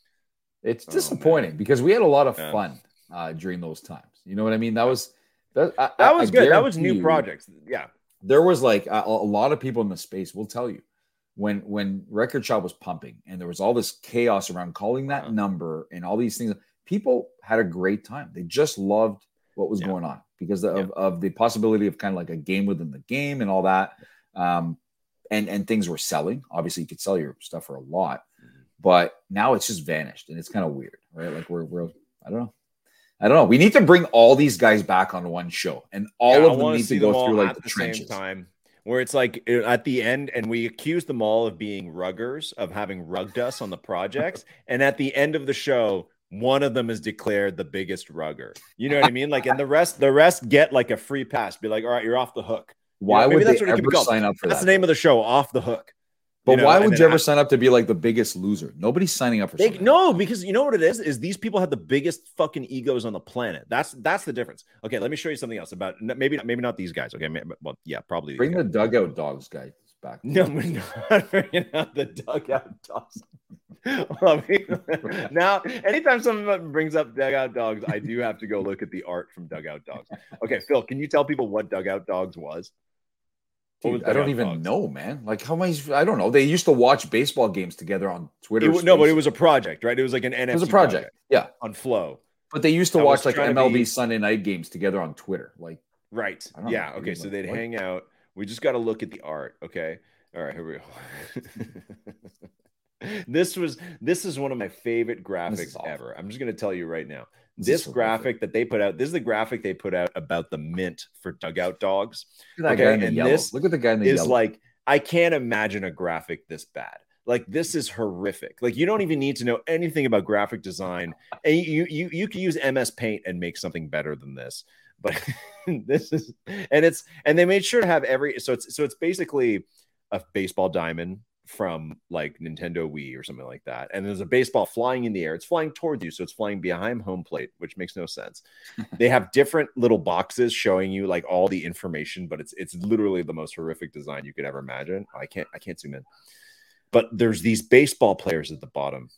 It's disappointing oh, because we had a lot of
yeah.
fun uh, during those times. You know what I mean? That was that, I,
that was
I
good. That was new
you,
projects. Yeah.
There was like a, a lot of people in the space will tell you when when Record Shop was pumping and there was all this chaos around calling that uh-huh. number and all these things. People had a great time. They just loved what was yeah. going on because of, yeah. of, of the possibility of kind of like a game within the game and all that. Um, and and things were selling. Obviously, you could sell your stuff for a lot, mm-hmm. but now it's just vanished and it's kind of weird, right? Like we're we're I don't know. I don't know. We need to bring all these guys back on one show, and all
yeah,
of them need to go through like the, the trenches.
Same time, where it's like at the end, and we accuse them all of being ruggers, of having rugged us on the projects, and at the end of the show, one of them is declared the biggest rugger. You know what I mean? Like, and the rest, the rest get like a free pass. Be like, all right, you're off the hook.
Why
you know,
would
that's
they
what
ever sign up for
that's
that?
That's the name of the show, Off the Hook.
But
you know,
why would you ever
I,
sign up to be like the biggest loser? Nobody's signing up for
they,
something.
No, because you know what it is? Is these people have the biggest fucking egos on the planet. That's that's the difference. Okay, let me show you something else about maybe maybe not these guys. Okay, maybe, well, yeah, probably.
Bring the dugout dogs guys back.
No, we're not bringing out the dugout dogs. Well, I mean, now, anytime someone brings up dugout dogs, I do have to go look at the art from Dugout Dogs. Okay, Phil, can you tell people what Dugout Dogs was?
Dude, I don't even dogs? know, man. Like how many? I don't know. They used to watch baseball games together on Twitter.
It, no, but it was a project, right? It was like an N F T.
It was a project, project. yeah,
on Flow.
But they used to I watch like M L B be... Sunday night games together on Twitter, like
right. Yeah. Know. Okay, so like, they'd what? hang out. We just got to look at the art. Okay. All right. Here we go. This was this is one of my favorite graphics ever. I'm just going to tell you right now. This, this graphic so that they put out, this is the graphic they put out about the mint for Dugout Dogs.
Look at that okay? guy in the
and
yellow.
This
Look at the guy in the
is
yellow.
like, I can't imagine a graphic this bad. Like, this is horrific. Like, you don't even need to know anything about graphic design. And you you you can use M S Paint and make something better than this. But this is, and it's, and they made sure to have every, so it's, so it's basically a baseball diamond from like Nintendo Wii or something like that. And there's a baseball flying in the air. It's flying towards you. So it's flying behind home plate, which makes no sense. They have different little boxes showing you like all the information, but it's, it's literally the most horrific design you could ever imagine. I can't, I can't zoom in, but there's these baseball players at the bottom.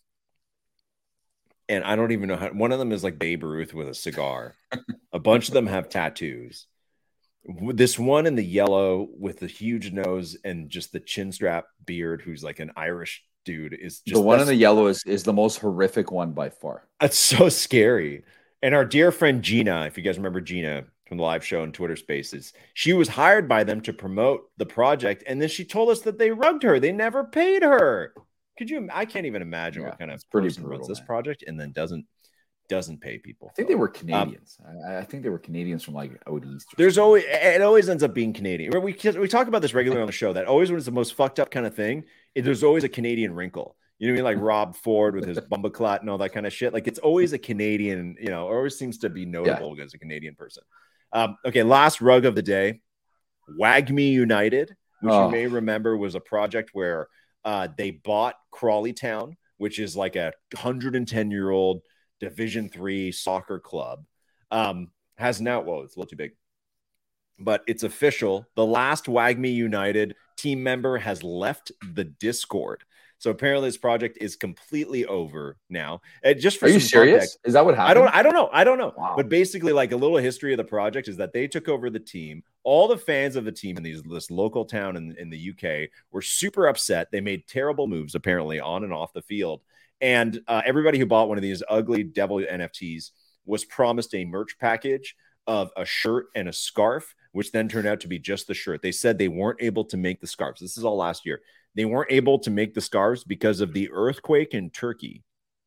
And I don't even know how, one of them is like Babe Ruth with a cigar. A bunch of them have tattoos. This one in the yellow with the huge nose and just the chin strap beard, who's like an Irish dude, is just
the one in the yellow is, is the most horrific one by far.
It's so scary. And our dear friend Gina, if you guys remember Gina from the live show and Twitter Spaces, she was hired by them to promote the project, and then she told us that they rugged her. They never paid her. Could you? I can't even imagine yeah, what kind of
pretty
person
brutal,
runs this
man.
project and then doesn't. doesn't pay people.
I think they were Canadians. Um, I, I think they were Canadians from like out east.
There's always, it always ends up being Canadian. We we talk about this regularly on the show, that always when it's the most fucked up kind of thing, it, there's always a Canadian wrinkle. You know what I mean? Like Rob Ford with his bumbleclot and all that kind of shit. Like it's always a Canadian, you know, always seems to be notable yeah. as a Canadian person. Um, okay, last rug of the day, Wagme United, which oh. you may remember was a project where uh, they bought Crawley Town, which is like a one hundred ten year old Division three soccer club. Um, has now, well, it's a little too big, but it's official. The last Wagme United team member has left the Discord. So apparently this project is completely over now. And just for
Are you serious?
Context,
is that what happened?
I don't, I don't know. I don't know.
Wow.
But basically, like a little history of the project is that they took over the team. All the fans of the team in these, this local town in, in the U K were super upset. They made terrible moves, apparently, on and off the field. And uh, everybody who bought one of these ugly devil N F Ts was promised a merch package of a shirt and a scarf, which then turned out to be just the shirt. They said they weren't able to make the scarves. This is all last year. They weren't able to make the scarves because of the earthquake in Turkey.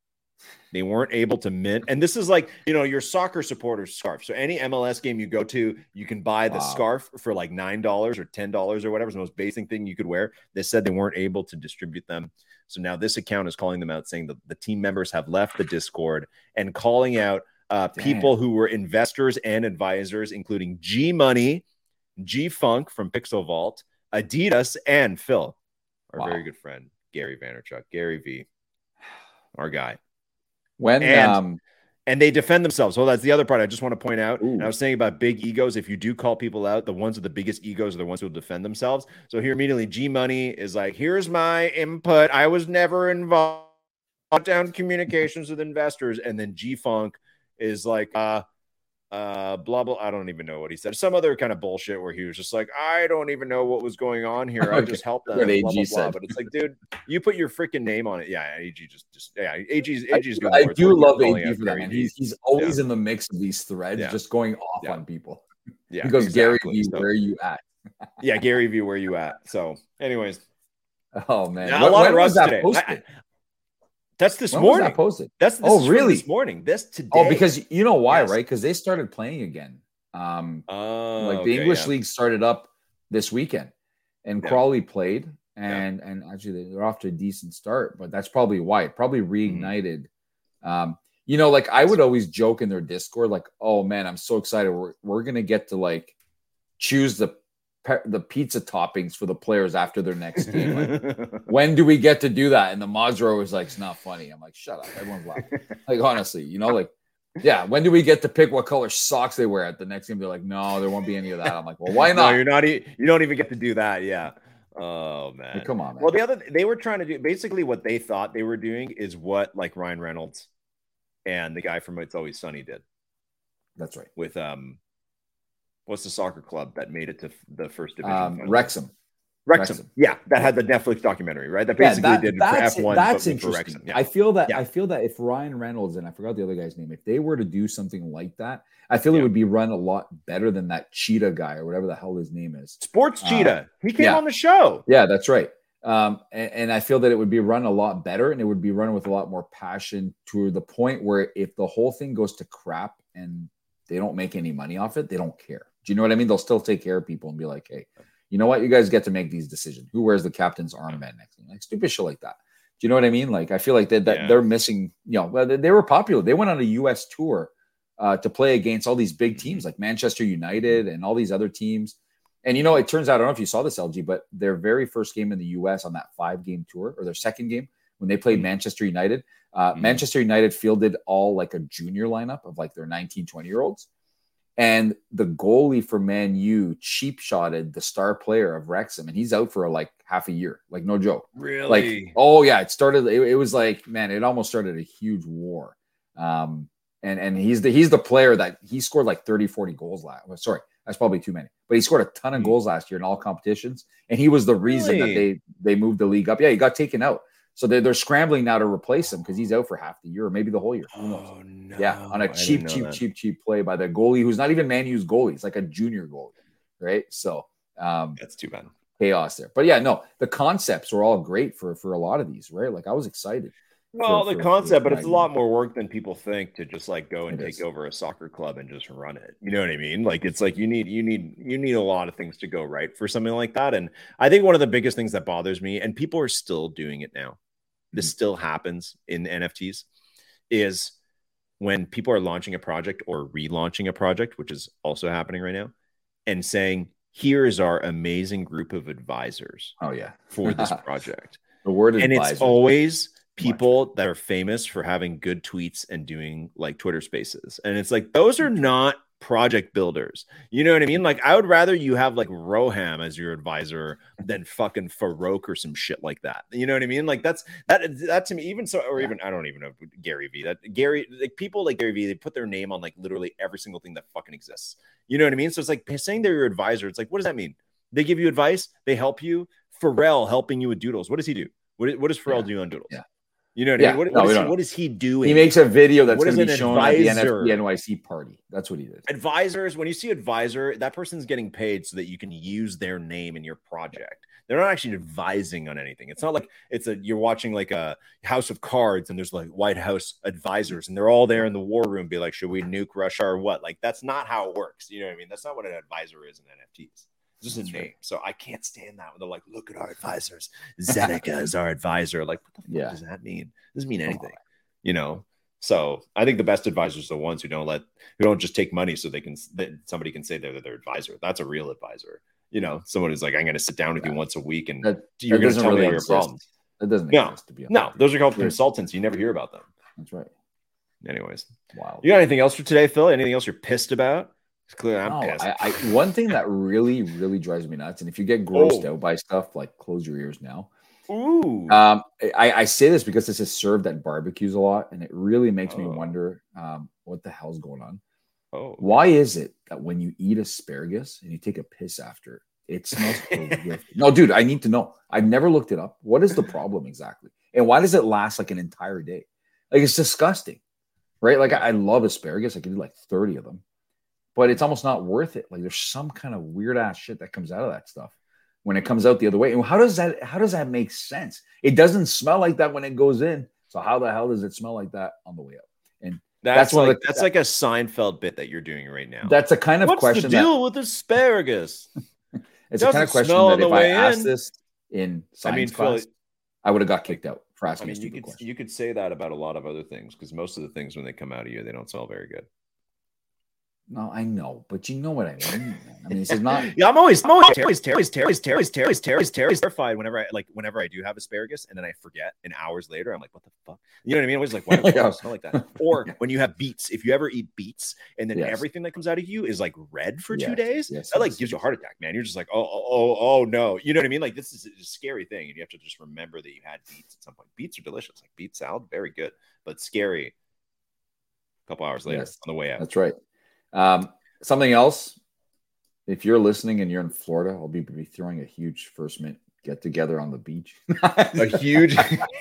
They weren't able to mint. And this is like, you know, your soccer supporters scarf. So any M L S game you go to, you can buy the wow. scarf for like nine dollars or ten dollars or whatever. It's the most basic thing you could wear. They said they weren't able to distribute them. So now this account is calling them out, saying that the team members have left the Discord and calling out uh, people who were investors and advisors, including G Money, G Funk from Pixel Vault, Adidas, and Phil, our wow. very good friend, Gary Vaynerchuk, Gary V, our guy.
When
and,
um
and they defend themselves. Well, that's the other part I just want to point out. And I was saying about big egos. If you do call people out, the ones with the biggest egos are the ones who will defend themselves. So here immediately G Money is like, here's my input. I was never involved down communications with investors. And then G Funk is like, uh, uh, blah, blah. I don't even know what he said. Some other kind of bullshit where he was just like, I don't even know what was going on here. I just helped them. Blah, blah, blah, blah. But it's like, dude, you put your freaking name on it. Yeah, A G just, just yeah, A G's, A G's doing
I, I do love A G for that, man. He's, he's always yeah. in the mix of these threads,
yeah.
just going off yeah. on people.
Yeah,
he goes,
exactly.
Gary V,
so,
where are you at?
yeah, Gary V, where you at? So, anyways.
Oh, man.
Now,
when,
a lot
when
of runs
that
today.
posted?
I, That's this
when
morning.
Was that posted?
That's this
oh really
this morning. This today.
Oh, because you know why,
yes.
right? Because they started playing again. Um,
oh,
like the
okay,
English
yeah.
league started up this weekend, and yeah. Crawley played, and yeah. and actually they're off to a decent start. But that's probably why it probably reignited. Mm-hmm. Um, you know, like I would always joke in their Discord, like, "Oh man, I'm so excited! We're we're gonna get to like choose the." the pizza toppings for the players after their next game. Like, when do we get to do that? And the mods are always like, it's not funny. I'm like, shut up. Everyone's laughing. Like, honestly, you know, like, yeah, when do we get to pick what color socks they wear at the next game? They're like, no, there won't be any of that. I'm like, well, why not?
No, you're not. E- you don't even get to do that. Yeah. Oh, man.
Like, come on, man.
Well, the other, they were trying to do, basically what they thought they were doing is what like Ryan Reynolds and the guy from It's Always Sunny did.
That's right.
With, um, what's the soccer club that made it to the first division?
Um, Wrexham.
Wrexham. Wrexham. Yeah, that had the Netflix documentary, right? That basically yeah, that, did for F one.
That's
but
interesting.
For yeah.
I feel that
yeah.
I feel that if Ryan Reynolds and I forgot the other guy's name, if they were to do something like that, I feel yeah. it would be run a lot better than that Cheetah guy or whatever the hell his name is.
Sports Cheetah. Uh, he came
yeah.
on the show.
Yeah, that's right. Um, and, and I feel that it would be run a lot better, and it would be run with a lot more passion to the point where if the whole thing goes to crap and they don't make any money off it, they don't care. Do you know what I mean? They'll still take care of people and be like, hey, you know what? You guys get to make these decisions. Who wears the captain's armband next thing? Like stupid shit like that. Do you know what I mean? Like, I feel like they, that yeah. they're missing, you know, well, they, they were popular. They went on a U S tour uh, to play against all these big teams like Manchester United and all these other teams. And, you know, it turns out, I don't know if you saw this, L G, but their very first game in the U S on that five-game tour, or their second game, when they played mm-hmm. Manchester United, uh, mm-hmm. Manchester United fielded all like a junior lineup of like their nineteen, twenty-year-olds. And the goalie for Man U cheap shotted the star player of Wrexham, and he's out for like half a year. Like, no joke.
Really?
Like, oh yeah, it started. It, it was like, man, it almost started a huge war. Um, and and he's the he's the player that he scored like thirty, forty goals last. Well, sorry, that's probably too many. But he scored a ton of goals last year in all competitions, and he was the reason really? that they they moved the league up. Yeah, he got taken out. So they're, they're scrambling now to replace him because he's out for half the year or maybe the whole year. Who knows?
Oh, no.
Yeah, on a cheap, cheap, that. cheap, cheap play by the goalie who's not even Man U's goalie. It's like a junior goalie, right? So um,
that's too bad.
Chaos there. But yeah, no, the concepts were all great for for a lot of these, right? Like I was excited.
Well,
for,
the
for,
concept,
for
but it's a lot more work than people think to just like go and
it
take
is.
over a soccer club and just run it. You know what I mean? Like it's like you need you need you need a lot of things to go right for something like that. And I think one of the biggest things that bothers me, and people are still doing it now, this still happens in N F Ts, is when people are launching a project or relaunching a project, which is also happening right now, and saying, here is our amazing group of advisors
oh, yeah.
for this project.
The word
and
advisor.
it's always people that are famous for having good tweets and doing like Twitter spaces. And it's like, those are not project builders. You know what I mean? Like, I would rather you have like Roham as your advisor than fucking Farouk or some shit like that. You know what I mean? Like that's that that to me, even so, or even I don't even know Gary V. That Gary, like people like Gary V, they put their name on like literally every single thing that fucking exists. You know what I mean? So it's like saying they're your advisor. It's like, what does that mean? They give you advice, they help you. Pharrell helping you with doodles. What does he do? What, what does Pharrell
yeah.
do on doodles?
Yeah.
You know what
Yeah,
I mean? What,
no,
what,
we
is,
don't
he,
know.
what is he doing?
He makes a video that's
What
going to
is
be
an
shown at the N F
advisor?
T N Y C party. That's what he did.
Advisors, when you see advisor, that person's getting paid so that you can use their name in your project. They're not actually advising on anything. It's not like it's a you're watching like a House of Cards and there's like White House advisors and they're all there in the war room, be like, should we nuke Russia or what? Like that's not how it works. You know what I mean? That's not what an advisor is in N F Ts. It's just a name. Right. So I can't stand that when they're like, look at our advisors. Zeneca is our advisor. Like, what the fuck yeah. does that mean? It doesn't mean anything. Oh. You know? So I think the best advisors are the ones who don't let who don't just take money so they can that somebody can say they're their advisor. That's a real advisor. You know, someone who's like, I'm going to sit down with yeah. you once a week and
that,
you're going to tell
really
me your
exist.
problems.
That doesn't
no,
exist. To be
no, those are called
There's,
consultants. You never hear about them.
That's right.
Anyways,
wow.
You got anything else for today, Phil? Anything else you're pissed about? It's clear I'm
no,
pissed.
I, I, one thing that really, really drives me nuts, and if you get grossed
oh.
out by stuff, like close your ears now.
Ooh.
Um, I, I say this because this is served at barbecues a lot, and it really makes oh. me wonder um, what the hell's going on.
Oh.
Why is it that when you eat asparagus and you take a piss after, it smells horrific? No, dude, I need to know. I've never looked it up. What is the problem exactly? And why does it last like an entire day? Like, it's disgusting, right? Like, I, I love asparagus. I can do like thirty of them, but it's almost not worth it. Like, there's some kind of weird ass shit that comes out of that stuff when it comes out the other way. And how does that, how does that make sense? It doesn't smell like that when it goes in. So how the hell does it smell like that on the way out? And
that's, that's like, the,
that's
that, like a Seinfeld bit that you're doing right now.
That's a kind of
What's
question.
What's the deal
that,
with asparagus?
It's a kind of question that if I asked in. this in science I mean, class, Phil, I would have got kicked out for asking
I mean,
a stupid
you could,
question.
You could say that about a lot of other things because most of the things when they come out of you, they don't smell very good.
No, I know, but you know what I mean. I mean, this is not.
Yeah, I'm always, I'm always, always, always, always, always, always, always terrified whenever I like, whenever I do have asparagus, and then I forget, and hours later, I'm like, what the fuck? You know what I mean? I was like, why does it smell like that? Or when you have beets, if you ever eat beets, and then yes. everything that comes out of you is like red for
yes.
two days,
yes,
that like
yes.
gives you a heart attack, man. You're just like, oh, oh, oh, oh, no. You know what I mean? Like this is a scary thing, and you have to just remember that you had beets at some point. Beets are delicious, like beet salad, very good, but scary. A couple hours later
yes.
on the way out.
That's right. Um, Something else, if you're listening and you're in Florida, I'll be, be throwing a huge First Mint get together on the beach.
A huge,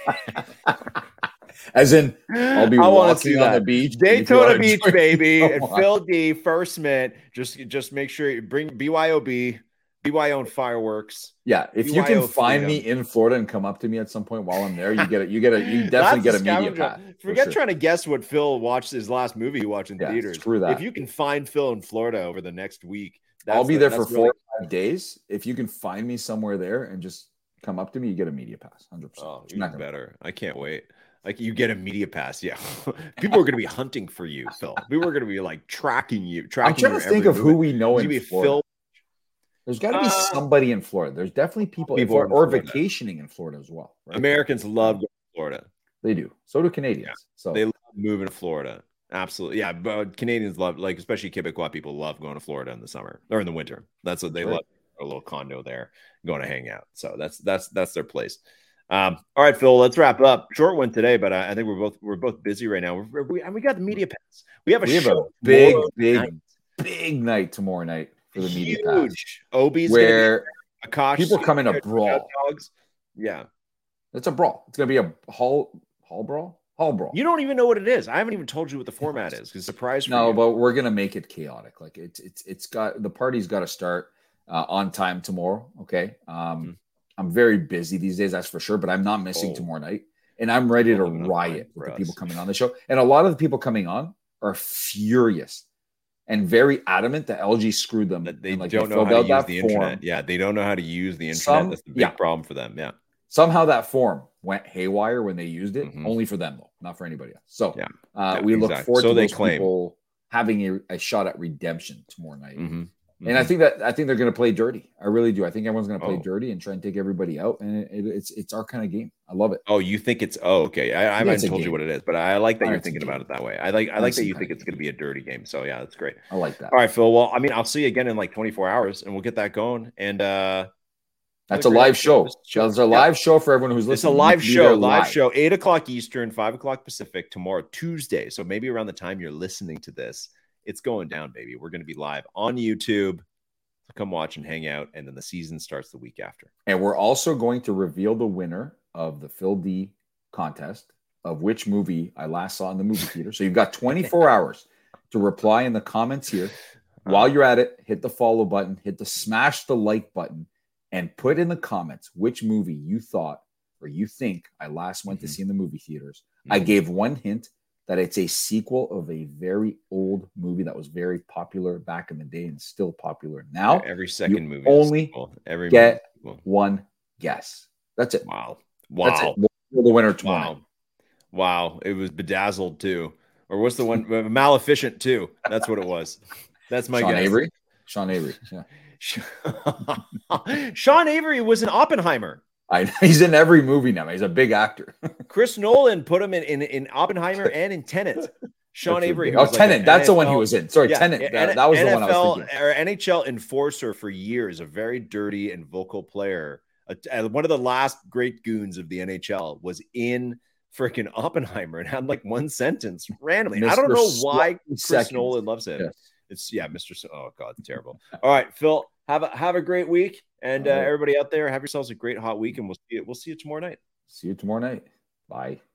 as in, I'll be
I
walking on the beach,
Daytona Beach, baby, and Phil D First Mint. Just, just make sure you bring B Y O B, B Y O and fireworks.
Yeah, if
B Y O
you can find
freedom.
me in Florida and come up to me at some point while I'm there, you get it. You get it. You definitely get a media pass.
Forget
sure.
trying to guess what Phil watched his last movie he watched in
yeah,
theaters.
Screw that.
If you can find Phil in Florida over the next week, that's
I'll be
the,
there for four
really...
or five days. If you can find me somewhere there and just come up to me, you get a media pass. one hundred percent.
Oh, even gonna... better. I can't wait. Like you get a media pass. Yeah. People are going to be hunting for you, Phil. People are going to be like tracking you. Tracking
I'm trying to think of who we know in Florida. Phil... There's got to be
uh,
somebody in Florida. There's definitely people, people in Florida, or vacationing in Florida as well. Right?
Americans love going to Florida.
They do. So do Canadians.
Yeah.
So
they love moving to Florida. Absolutely. Yeah. But Canadians love, like, especially Quebecois people love going to Florida in the summer or in the winter. That's what they right. love. A little condo there, going to hang out. So that's, that's, that's their place. Um, all right, Phil, let's wrap up. Short one today, but I, I think we're both, we're both busy right now. We're, we, and we got the media pass. We have a,
we have
show
a big, big,
night.
big night tomorrow night for the media
Huge.
pass.
Obi's
where
Akash,
people come in a brawl.
Dogs. Yeah.
It's a brawl. It's going to be a hall, hall brawl. Hall brawl.
You don't even know what it is. I haven't even told you what the format is. Because surprise. For
no,
you.
but we're gonna make it chaotic. Like it's it's it's got the party's got to start uh, on time tomorrow. Okay. Um, mm-hmm. I'm very busy these days, that's for sure. But I'm not missing oh. tomorrow night, and I'm ready to riot with the people coming on the show. And a lot of the people coming on are furious and very adamant that L G screwed them.
That they
and, like,
don't
they
know how to use the
form.
internet. Yeah, they don't know how to use the internet.
Some,
That's the big
yeah.
problem for them. Yeah.
Somehow that form went haywire when they used it,
mm-hmm.
only for them though, not for anybody else. So
yeah.
Uh,
yeah,
we
exactly.
look forward
so
to
they
those
claim.
people having a, a shot at redemption tomorrow night.
Mm-hmm. Mm-hmm.
And I think that I think they're going to play dirty. I really do. I think everyone's going to play
oh.
dirty and try and take everybody out. And it, it, it's it's our kind of game. I love it.
Oh, you think it's oh okay? I, I haven't told
game.
you what it is, but I like that
oh,
you're thinking about it that way. I like I like that you think
it's
going to be a dirty game. So yeah, that's great.
I like that.
All right, Phil. Well, I mean, I'll see you again in like twenty-four hours, and we'll get that going. And uh
that's a live show. That's a live show for everyone who's listening.
It's a live show, live show, eight o'clock Eastern, five o'clock Pacific tomorrow, Tuesday. So maybe around the time you're listening to this, it's going down, baby. We're going to be live on YouTube. So come watch and hang out, and then the season starts the week after.
And we're also going to reveal the winner of the Phil D contest of which movie I last saw in the movie theater. So you've got twenty-four hours to reply in the comments here. While you're at it, hit the follow button, hit the smash the like button, and put in the comments which movie you thought or you think I last went mm-hmm. to see in the movie theaters. Mm-hmm. I gave one hint that it's a sequel of a very old movie that was very popular back in the day and still popular now.
Every second movie
only every get movie. one guess. That's it.
Wow. Wow.
That's it. We're the winner tomorrow.
Wow. Wow. It was Bedazzled too. Or what's the one? Maleficent too. That's what it was. That's my
Sean
guess.
Avery. Sean Avery. Yeah.
Sean Avery was in Oppenheimer.
I, he's in every movie now. He's a big actor.
Chris Nolan put him in, in, in Oppenheimer and in Tenet. Sean
That's
Avery.
Oh, Tenet. Like that's N F L, the one he was in. Sorry,
yeah,
Tenet. That, that was
N F L,
the one I was thinking.
Or N H L enforcer for years, a very dirty and vocal player. Uh, one of the last great goons of the N H L was in freaking Oppenheimer and had like one sentence randomly. Mister I don't know why Chris seconds. Nolan loves him. Yes. It's yeah, Mister S- oh God, it's terrible. All right, Phil, have a have a great week, and uh, everybody out there, have yourselves a great hot week, and we'll see you, we'll see you tomorrow night.
See you tomorrow night. Bye.